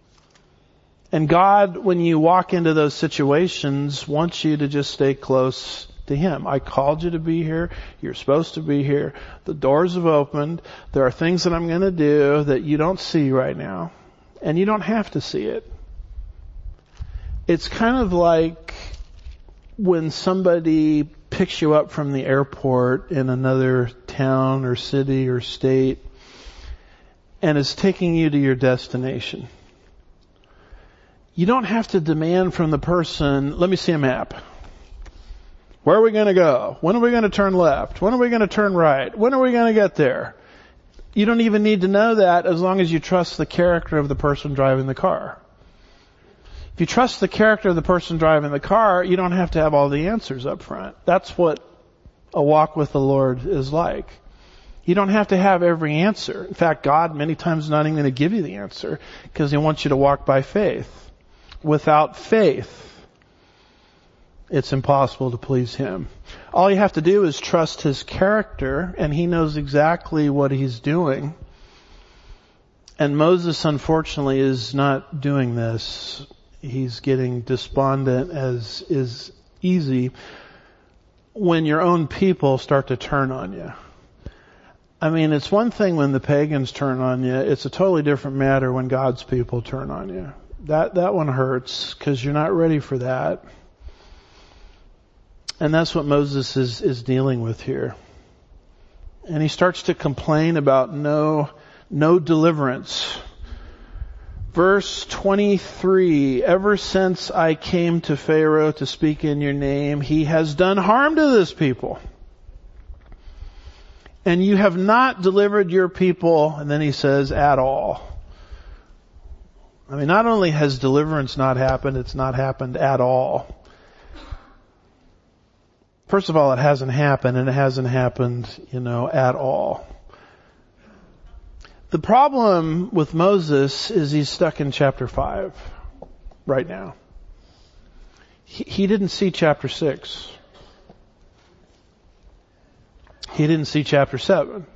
Speaker 1: And God, when you walk into those situations, wants you to just stay close to Him. I called you to be here. You're supposed to be here. The doors have opened. There are things that I'm going to do that you don't see right now. And you don't have to see it. It's kind of like when somebody picks you up from the airport in another town or city or state and is taking you to your destination. You don't have to demand from the person, let me see a map. Where are we going to go? When are we going to turn left? When are we going to turn right? When are we going to get there? You don't even need to know that as long as you trust the character of the person driving the car. If you trust the character of the person driving the car, you don't have to have all the answers up front. That's what a walk with the Lord is like. You don't have to have every answer. In fact, God many times is not even going to give you the answer because He wants you to walk by faith. Without faith, it's impossible to please Him. All you have to do is trust His character, and He knows exactly what He's doing. And Moses, unfortunately, is not doing this. He's getting despondent, as is easy when your own people start to turn on you. I mean, it's one thing when the pagans turn on you. It's a totally different matter when God's people turn on you. That, that one hurts because you're not ready for that. And that's what Moses is, is dealing with here. And he starts to complain about no, no deliverance. Verse twenty-three, ever since I came to Pharaoh to speak in your name, he has done harm to this people. And you have not delivered your people, and then he says, at all. I mean, not only has deliverance not happened, it's not happened at all. First of all, it hasn't happened, and it hasn't happened, you know, at all. The problem with Moses is he's stuck in chapter five right now. He, he didn't see chapter six. He didn't see chapter seven.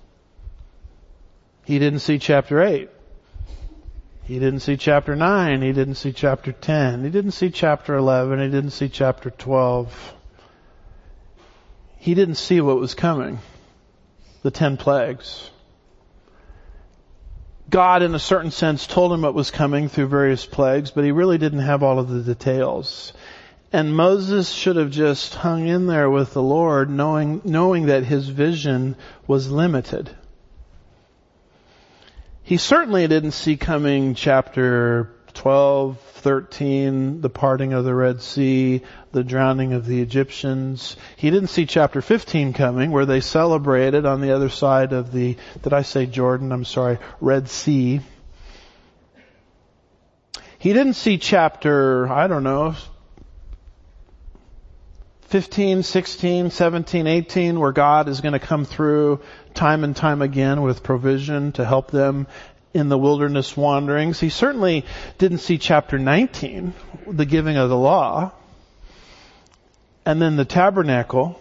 Speaker 1: He didn't see chapter eight. He didn't see chapter nine. He didn't see chapter ten. He didn't see chapter eleven. He didn't see chapter twelve. He didn't see what was coming. The ten plagues. God, in a certain sense, told him what was coming through various plagues, but he really didn't have all of the details. And Moses should have just hung in there with the Lord, knowing, knowing that his vision was limited. He certainly didn't see coming chapter twelve, thirteen, the parting of the Red Sea, the drowning of the Egyptians. He didn't see chapter fifteen coming, where they celebrated on the other side of the, did I say Jordan? I'm sorry, Red Sea. He didn't see chapter, I don't know, fifteen, sixteen, seventeen, eighteen, where God is going to come through time and time again with provision to help them in the wilderness wanderings. He certainly didn't see chapter nineteen, the giving of the law, and then the tabernacle.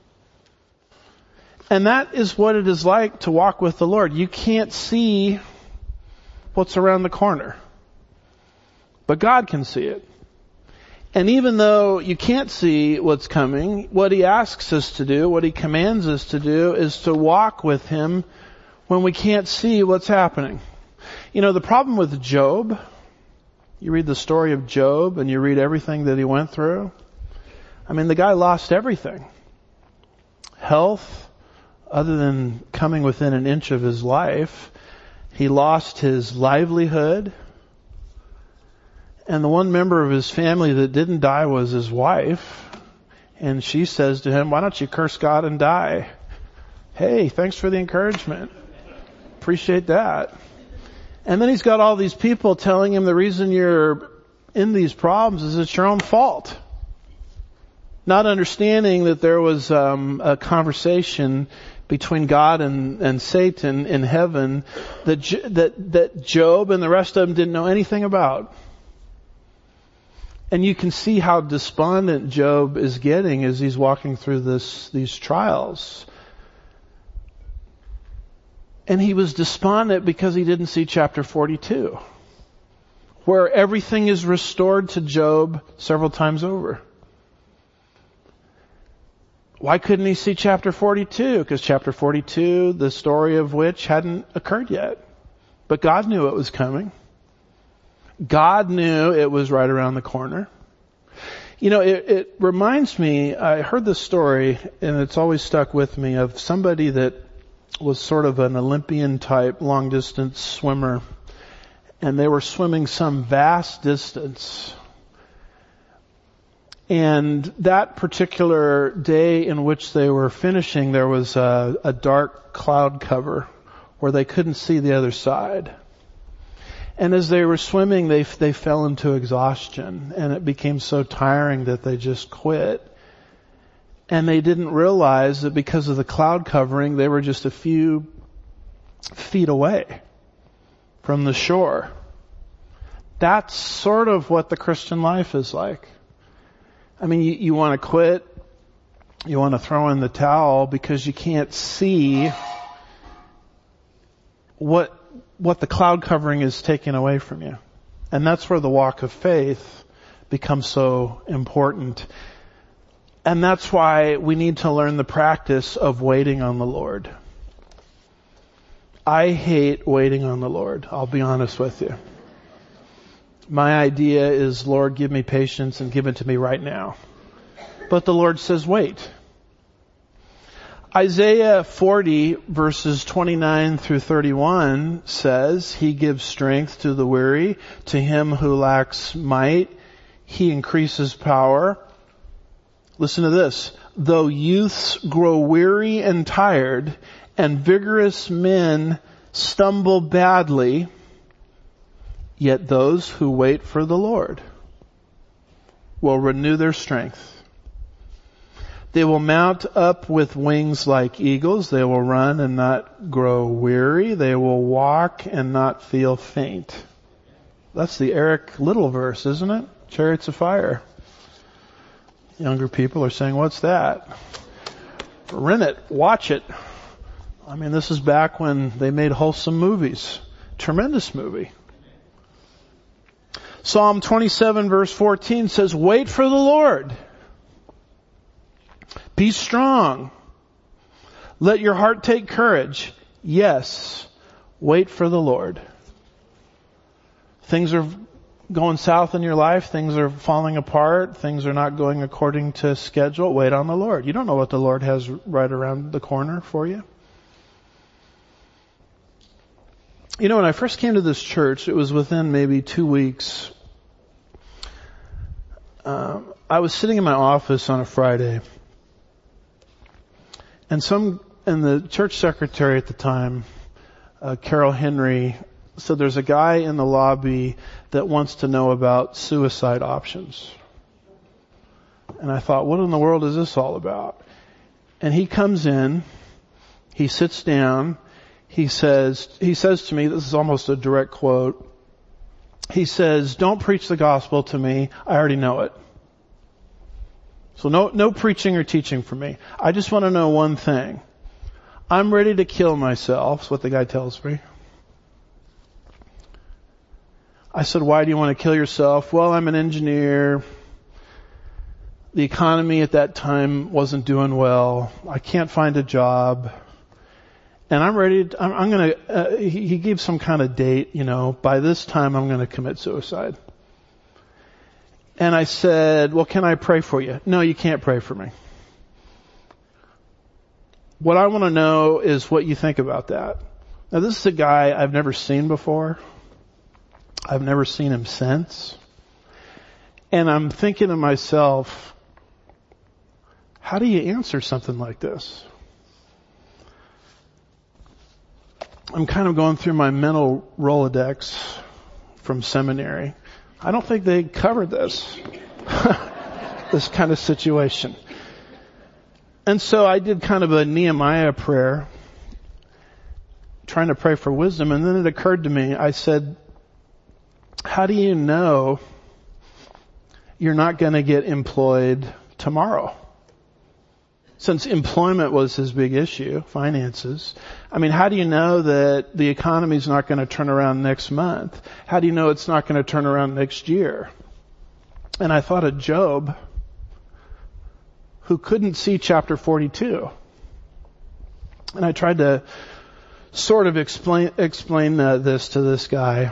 Speaker 1: And that is what it is like to walk with the Lord. You can't see what's around the corner, but God can see it. And even though you can't see what's coming, what he asks us to do, what he commands us to do, is to walk with him when we can't see what's happening. You know, the problem with Job, you read the story of Job and you read everything that he went through. I mean, the guy lost everything. Health, other than coming within an inch of his life. He lost his livelihood. And the one member of his family that didn't die was his wife. And she says to him, why don't you curse God and die? Hey, thanks for the encouragement. Appreciate that. And then he's got all these people telling him the reason you're in these problems is it's your own fault. Not understanding that there was um, a conversation between God and, and Satan in heaven that, that, that Job and the rest of them didn't know anything about. And you can see how despondent Job is getting as he's walking through this, these trials. And he was despondent because he didn't see chapter forty-two, where everything is restored to Job several times over. Why couldn't he see chapter forty-two? Because chapter forty-two, the story of which hadn't occurred yet. But God knew it was coming. God knew it was right around the corner. You know, it, it reminds me, I heard this story, and it's always stuck with me, of somebody that was sort of an Olympian type long distance swimmer, and they were swimming some vast distance. And that particular day in which they were finishing, there was a, a dark cloud cover where they couldn't see the other side. And as they were swimming, they they fell into exhaustion, and it became so tiring that they just quit. And they didn't realize that because of the cloud covering, they were just a few feet away from the shore. That's sort of what the Christian life is like. I mean, you, you want to quit, you want to throw in the towel because you can't see what what the cloud covering is taking away from you. And that's where the walk of faith becomes so important. And that's why we need to learn the practice of waiting on the Lord. I hate waiting on the Lord, I'll be honest with you. My idea is, Lord, give me patience and give it to me right now. But the Lord says, wait. Isaiah forty verses twenty-nine through thirty-one says, He gives strength to the weary, to him who lacks might, He increases power. Listen to this. Though youths grow weary and tired, and vigorous men stumble badly, yet those who wait for the Lord will renew their strength. They will mount up with wings like eagles. They will run and not grow weary. They will walk and not feel faint. That's the Eric Little verse, isn't it? Chariots of Fire. Younger people are saying, what's that? Rent it. Watch it. I mean, this is back when they made wholesome movies. Tremendous movie. Psalm twenty-seven verse fourteen says, wait for the Lord. Be strong. Let your heart take courage. Yes, wait for the Lord. Things are going south in your life. Things are falling apart. Things are not going according to schedule. Wait on the Lord. You don't know what the Lord has right around the corner for you. You know, when I first came to this church, it was within maybe two weeks. Um, I was sitting in my office on a Friday. And some, and the church secretary at the time, uh, Carol Henry, said there's a guy in the lobby that wants to know about suicide options. And I thought, what in the world is this all about? And he comes in, he sits down, he says, he says to me, this is almost a direct quote, he says, don't preach the gospel to me, I already know it. So no, no preaching or teaching for me. I just want to know one thing. I'm ready to kill myself, is what the guy tells me. I said, why do you want to kill yourself? Well, I'm an engineer. The economy at that time wasn't doing well. I can't find a job. And I'm ready to, I'm, I'm going to, uh, he, he gave some kind of date, you know, by this time I'm going to commit suicide. And I said, well, can I pray for you? No, you can't pray for me. What I want to know is what you think about that. Now, this is a guy I've never seen before. I've never seen him since. And I'm thinking to myself, how do you answer something like this? I'm kind of going through my mental Rolodex from seminary. I don't think they covered this, this kind of situation. And so I did kind of a Nehemiah prayer, trying to pray for wisdom. And then it occurred to me, I said, how do you know you're not going to get employed tomorrow? Since employment was his big issue, finances. I mean, how do you know that the economy's not going to turn around next month? How do you know it's not going to turn around next year? And I thought of Job, who couldn't see chapter forty-two. And I tried to sort of explain explain uh, this to this guy.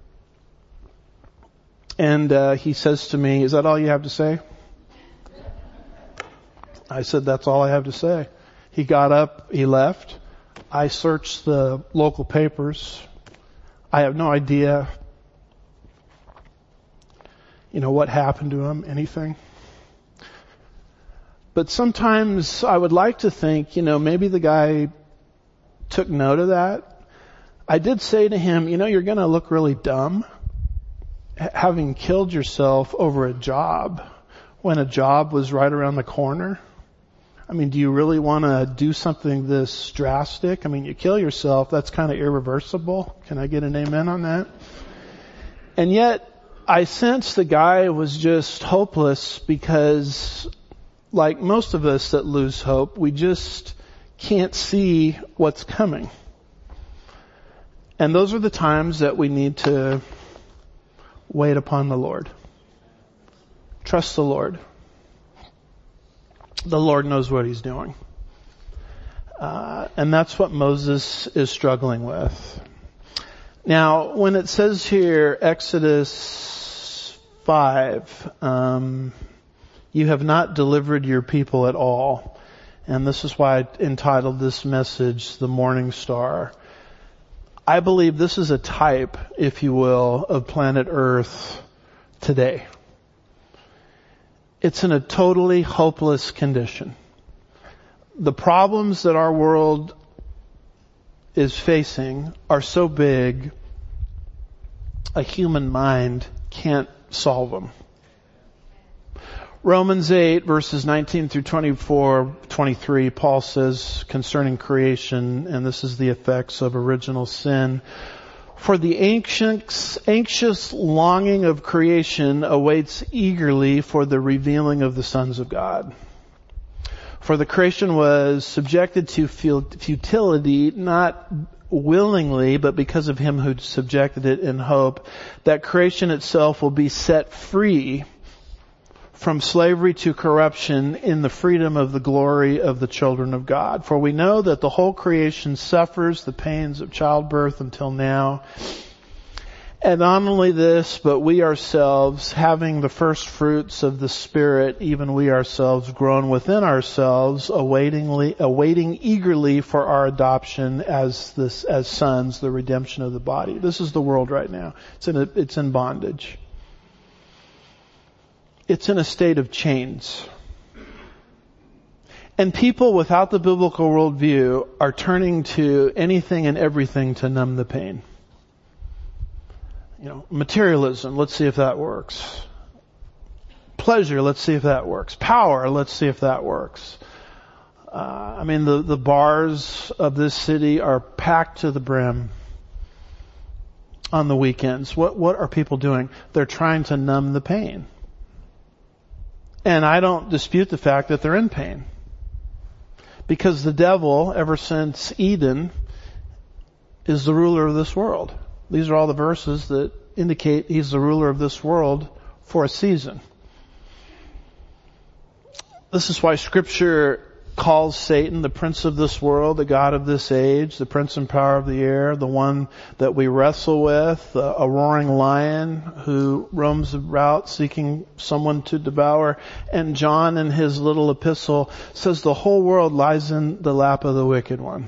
Speaker 1: And uh, he says to me, is that all you have to say? I said, that's all I have to say. He got up, he left. I searched the local papers. I have no idea, you know, what happened to him, anything. But sometimes I would like to think, you know, maybe the guy took note of that. I did say to him, you know, you're going to look really dumb having killed yourself over a job when a job was right around the corner. I mean, do you really want to do something this drastic? I mean, you kill yourself, that's kind of irreversible. Can I get an amen on that? And yet, I sensed the guy was just hopeless because, like most of us that lose hope, we just can't see what's coming. And those are the times that we need to wait upon the Lord. Trust the Lord. The Lord knows what He's doing. Uh, and that's what Moses is struggling with. Now, when it says here, Exodus five, um, you have not delivered your people at all. And this is why I entitled this message, The Morning Star. I believe this is a type, if you will, of planet Earth today. It's in a totally hopeless condition. The problems that our world is facing are so big, a human mind can't solve them. Romans eight, verses nineteen through twenty-four, twenty-three, Paul says concerning creation, and this is the effects of original sin, for the anxious, anxious longing of creation awaits eagerly for the revealing of the sons of God. For the creation was subjected to futility, not willingly, but because of Him who subjected it in hope, that creation itself will be set free from slavery to corruption in the freedom of the glory of the children of God. For we know that the whole creation suffers the pains of childbirth until now. And not only this, but we ourselves, having the first fruits of the Spirit, even we ourselves grown within ourselves, awaitingly, awaiting eagerly for our adoption as this, as sons, the redemption of the body. This is the world right now. It's in a, it's in bondage. It's in a state of chains. And people without the biblical worldview are turning to anything and everything to numb the pain. You know, materialism, let's see if that works. Pleasure, let's see if that works. Power, let's see if that works. Uh, I mean, the, the bars of this city are packed to the brim on the weekends. What, what are people doing? They're trying to numb the pain. And I don't dispute the fact that they're in pain. Because the devil, ever since Eden, is the ruler of this world. These are all the verses that indicate he's the ruler of this world for a season. This is why Scripture calls Satan the prince of this world, the god of this age, the prince and power of the air, the one that we wrestle with, a roaring lion who roams about seeking someone to devour. And John in his little epistle says the whole world lies in the lap of the wicked one.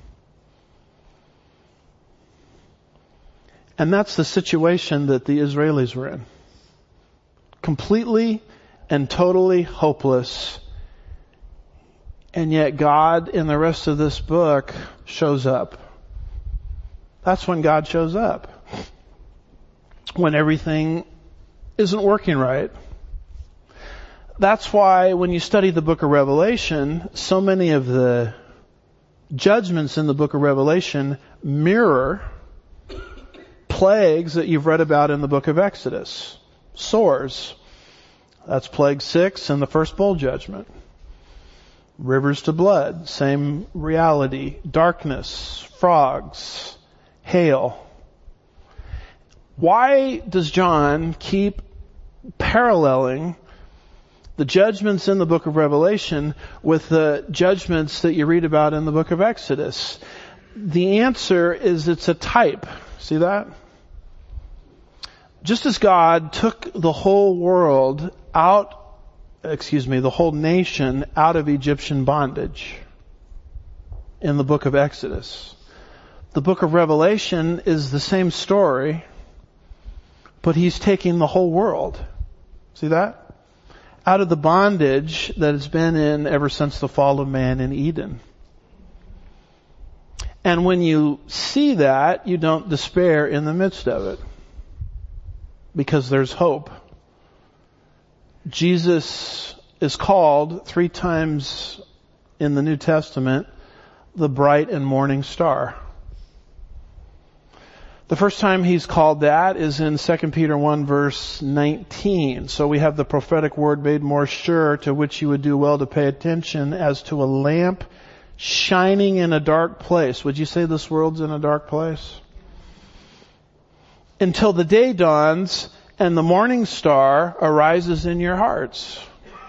Speaker 1: And that's the situation that the Israelis were in. Completely and totally hopeless. And yet God in the rest of this book shows up. That's when God shows up. When everything isn't working right. That's why when you study the book of Revelation, so many of the judgments in the book of Revelation mirror plagues that you've read about in the book of Exodus. Sores. That's plague six and the first bowl judgment. Rivers to blood, same reality. Darkness, frogs, hail. Why does John keep paralleling the judgments in the book of Revelation with the judgments that you read about in the book of Exodus? The answer is it's a type. See that? Just as God took the whole world out excuse me, the whole nation out of Egyptian bondage in the book of Exodus. The book of Revelation is the same story, but he's taking the whole world. See that? Out of the bondage that it's been in ever since the fall of man in Eden. And when you see that, you don't despair in the midst of it. Because there's hope. Jesus is called three times in the New Testament the bright and morning star. The first time he's called that is in Second Peter one verse nineteen. So we have the prophetic word made more sure, to which you would do well to pay attention, as to a lamp shining in a dark place. Would you say this world's in a dark place? Until the day dawns and the morning star arises in your hearts.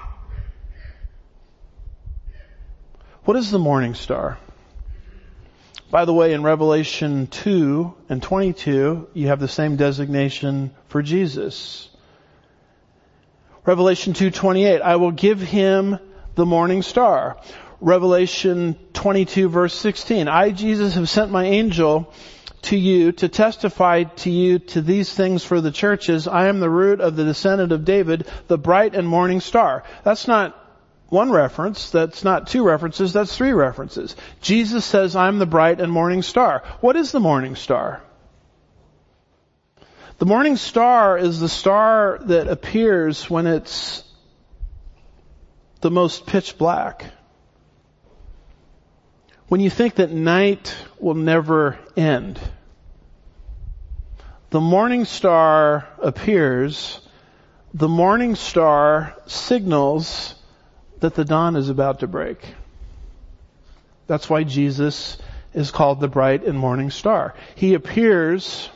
Speaker 1: What is the morning star? By the way, in Revelation two and twenty-two, you have the same designation for Jesus. Revelation two twenty-eight, I will give him the morning star. Revelation twenty-two verse sixteen, I, Jesus, have sent my angel to you to testify to you to these things for the churches. I am the root of the descendant of David, the bright and morning star. That's not one reference. That's not two references. That's three references. Jesus says, I'm the bright and morning star. What is the morning star? The morning star is the star that appears when it's the most pitch black. When you think that night will never end, the morning star appears. The morning star signals that the dawn is about to break. That's why Jesus is called the bright and morning star. He appears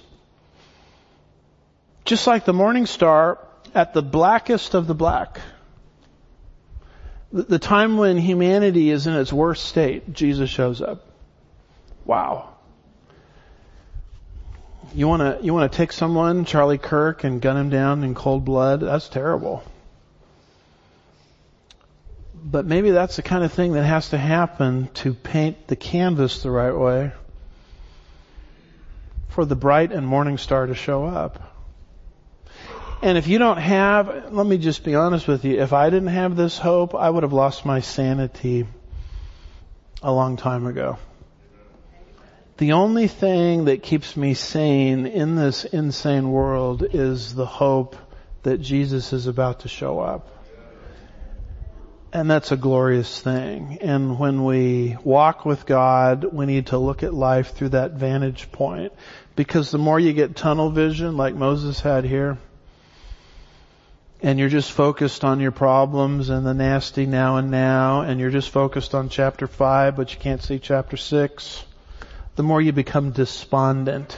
Speaker 1: just like the morning star at the blackest of the black. The time when humanity is in its worst state, Jesus shows up. Wow. You want to you want to take someone, Charlie Kirk, and gun him down in cold blood? That's terrible. But maybe that's the kind of thing that has to happen to paint the canvas the right way for the bright and morning star to show up. And if you don't have, let me just be honest with you, if I didn't have this hope, I would have lost my sanity a long time ago. The only thing that keeps me sane in this insane world is the hope that Jesus is about to show up. And that's a glorious thing. And when we walk with God, we need to look at life through that vantage point. Because the more you get tunnel vision, like Moses had here, and you're just focused on your problems and the nasty now and now, and you're just focused on chapter five, but you can't see chapter six, the more you become despondent.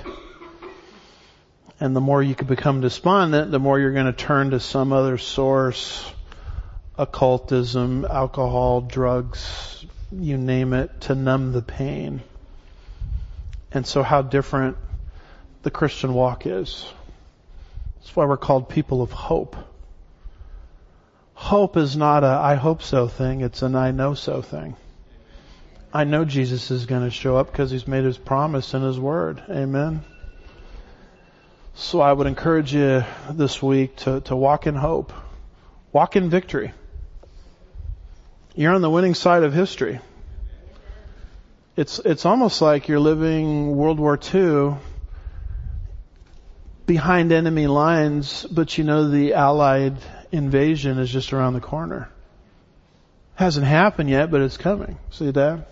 Speaker 1: And the more you can become despondent, the more you're going to turn to some other source occultism, alcohol, drugs, you name it, to numb the pain. And so how different the Christian walk is. That's why we're called people of hope. Hope is not a I hope so thing, it's an I know so thing. I know Jesus is going to show up because He's made His promise in His Word. Amen. So I would encourage you this week to, to walk in hope. Walk in victory. You're on the winning side of history. It's, it's almost like you're living World War Two behind enemy lines, but you know the Allied invasion is just around the corner. Hasn't happened yet, but it's coming. See that?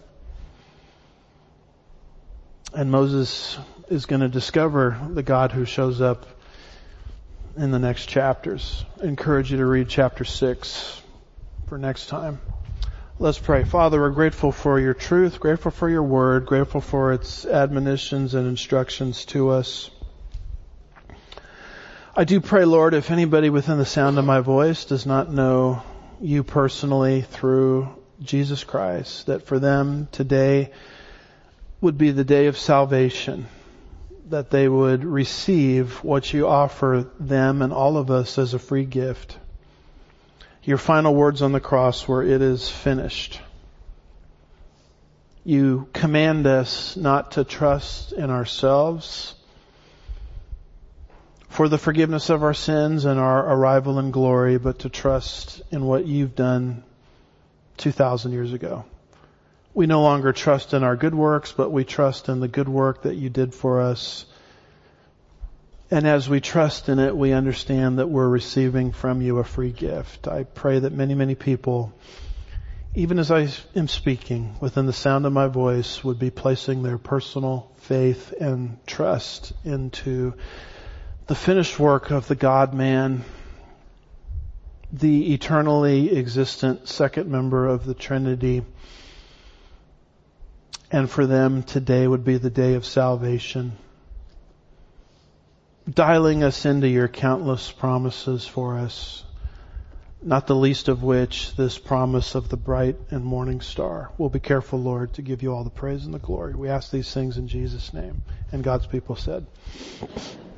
Speaker 1: And Moses is going to discover the God who shows up in the next chapters. I encourage you to read chapter six for next time. Let's pray. Father, we're grateful for your truth, grateful for your word, grateful for its admonitions and instructions to us. I do pray, Lord, if anybody within the sound of my voice does not know you personally through Jesus Christ, that for them today would be the day of salvation, that they would receive what you offer them and all of us as a free gift. Your final words on the cross were, "It is finished." You command us not to trust in ourselves for the forgiveness of our sins and our arrival in glory, but to trust in what you've done two thousand years ago. We no longer trust in our good works, but we trust in the good work that you did for us. And as we trust in it, we understand that we're receiving from you a free gift. I pray that many, many people, even as I am speaking, within the sound of my voice, would be placing their personal faith and trust into the finished work of the God-man, the eternally existent second member of the Trinity. And for them, today would be the day of salvation, dialing us into your countless promises for us, not the least of which this promise of the bright and morning star. We'll be careful, Lord, to give you all the praise and the glory. We ask these things in Jesus' name. And God's people said,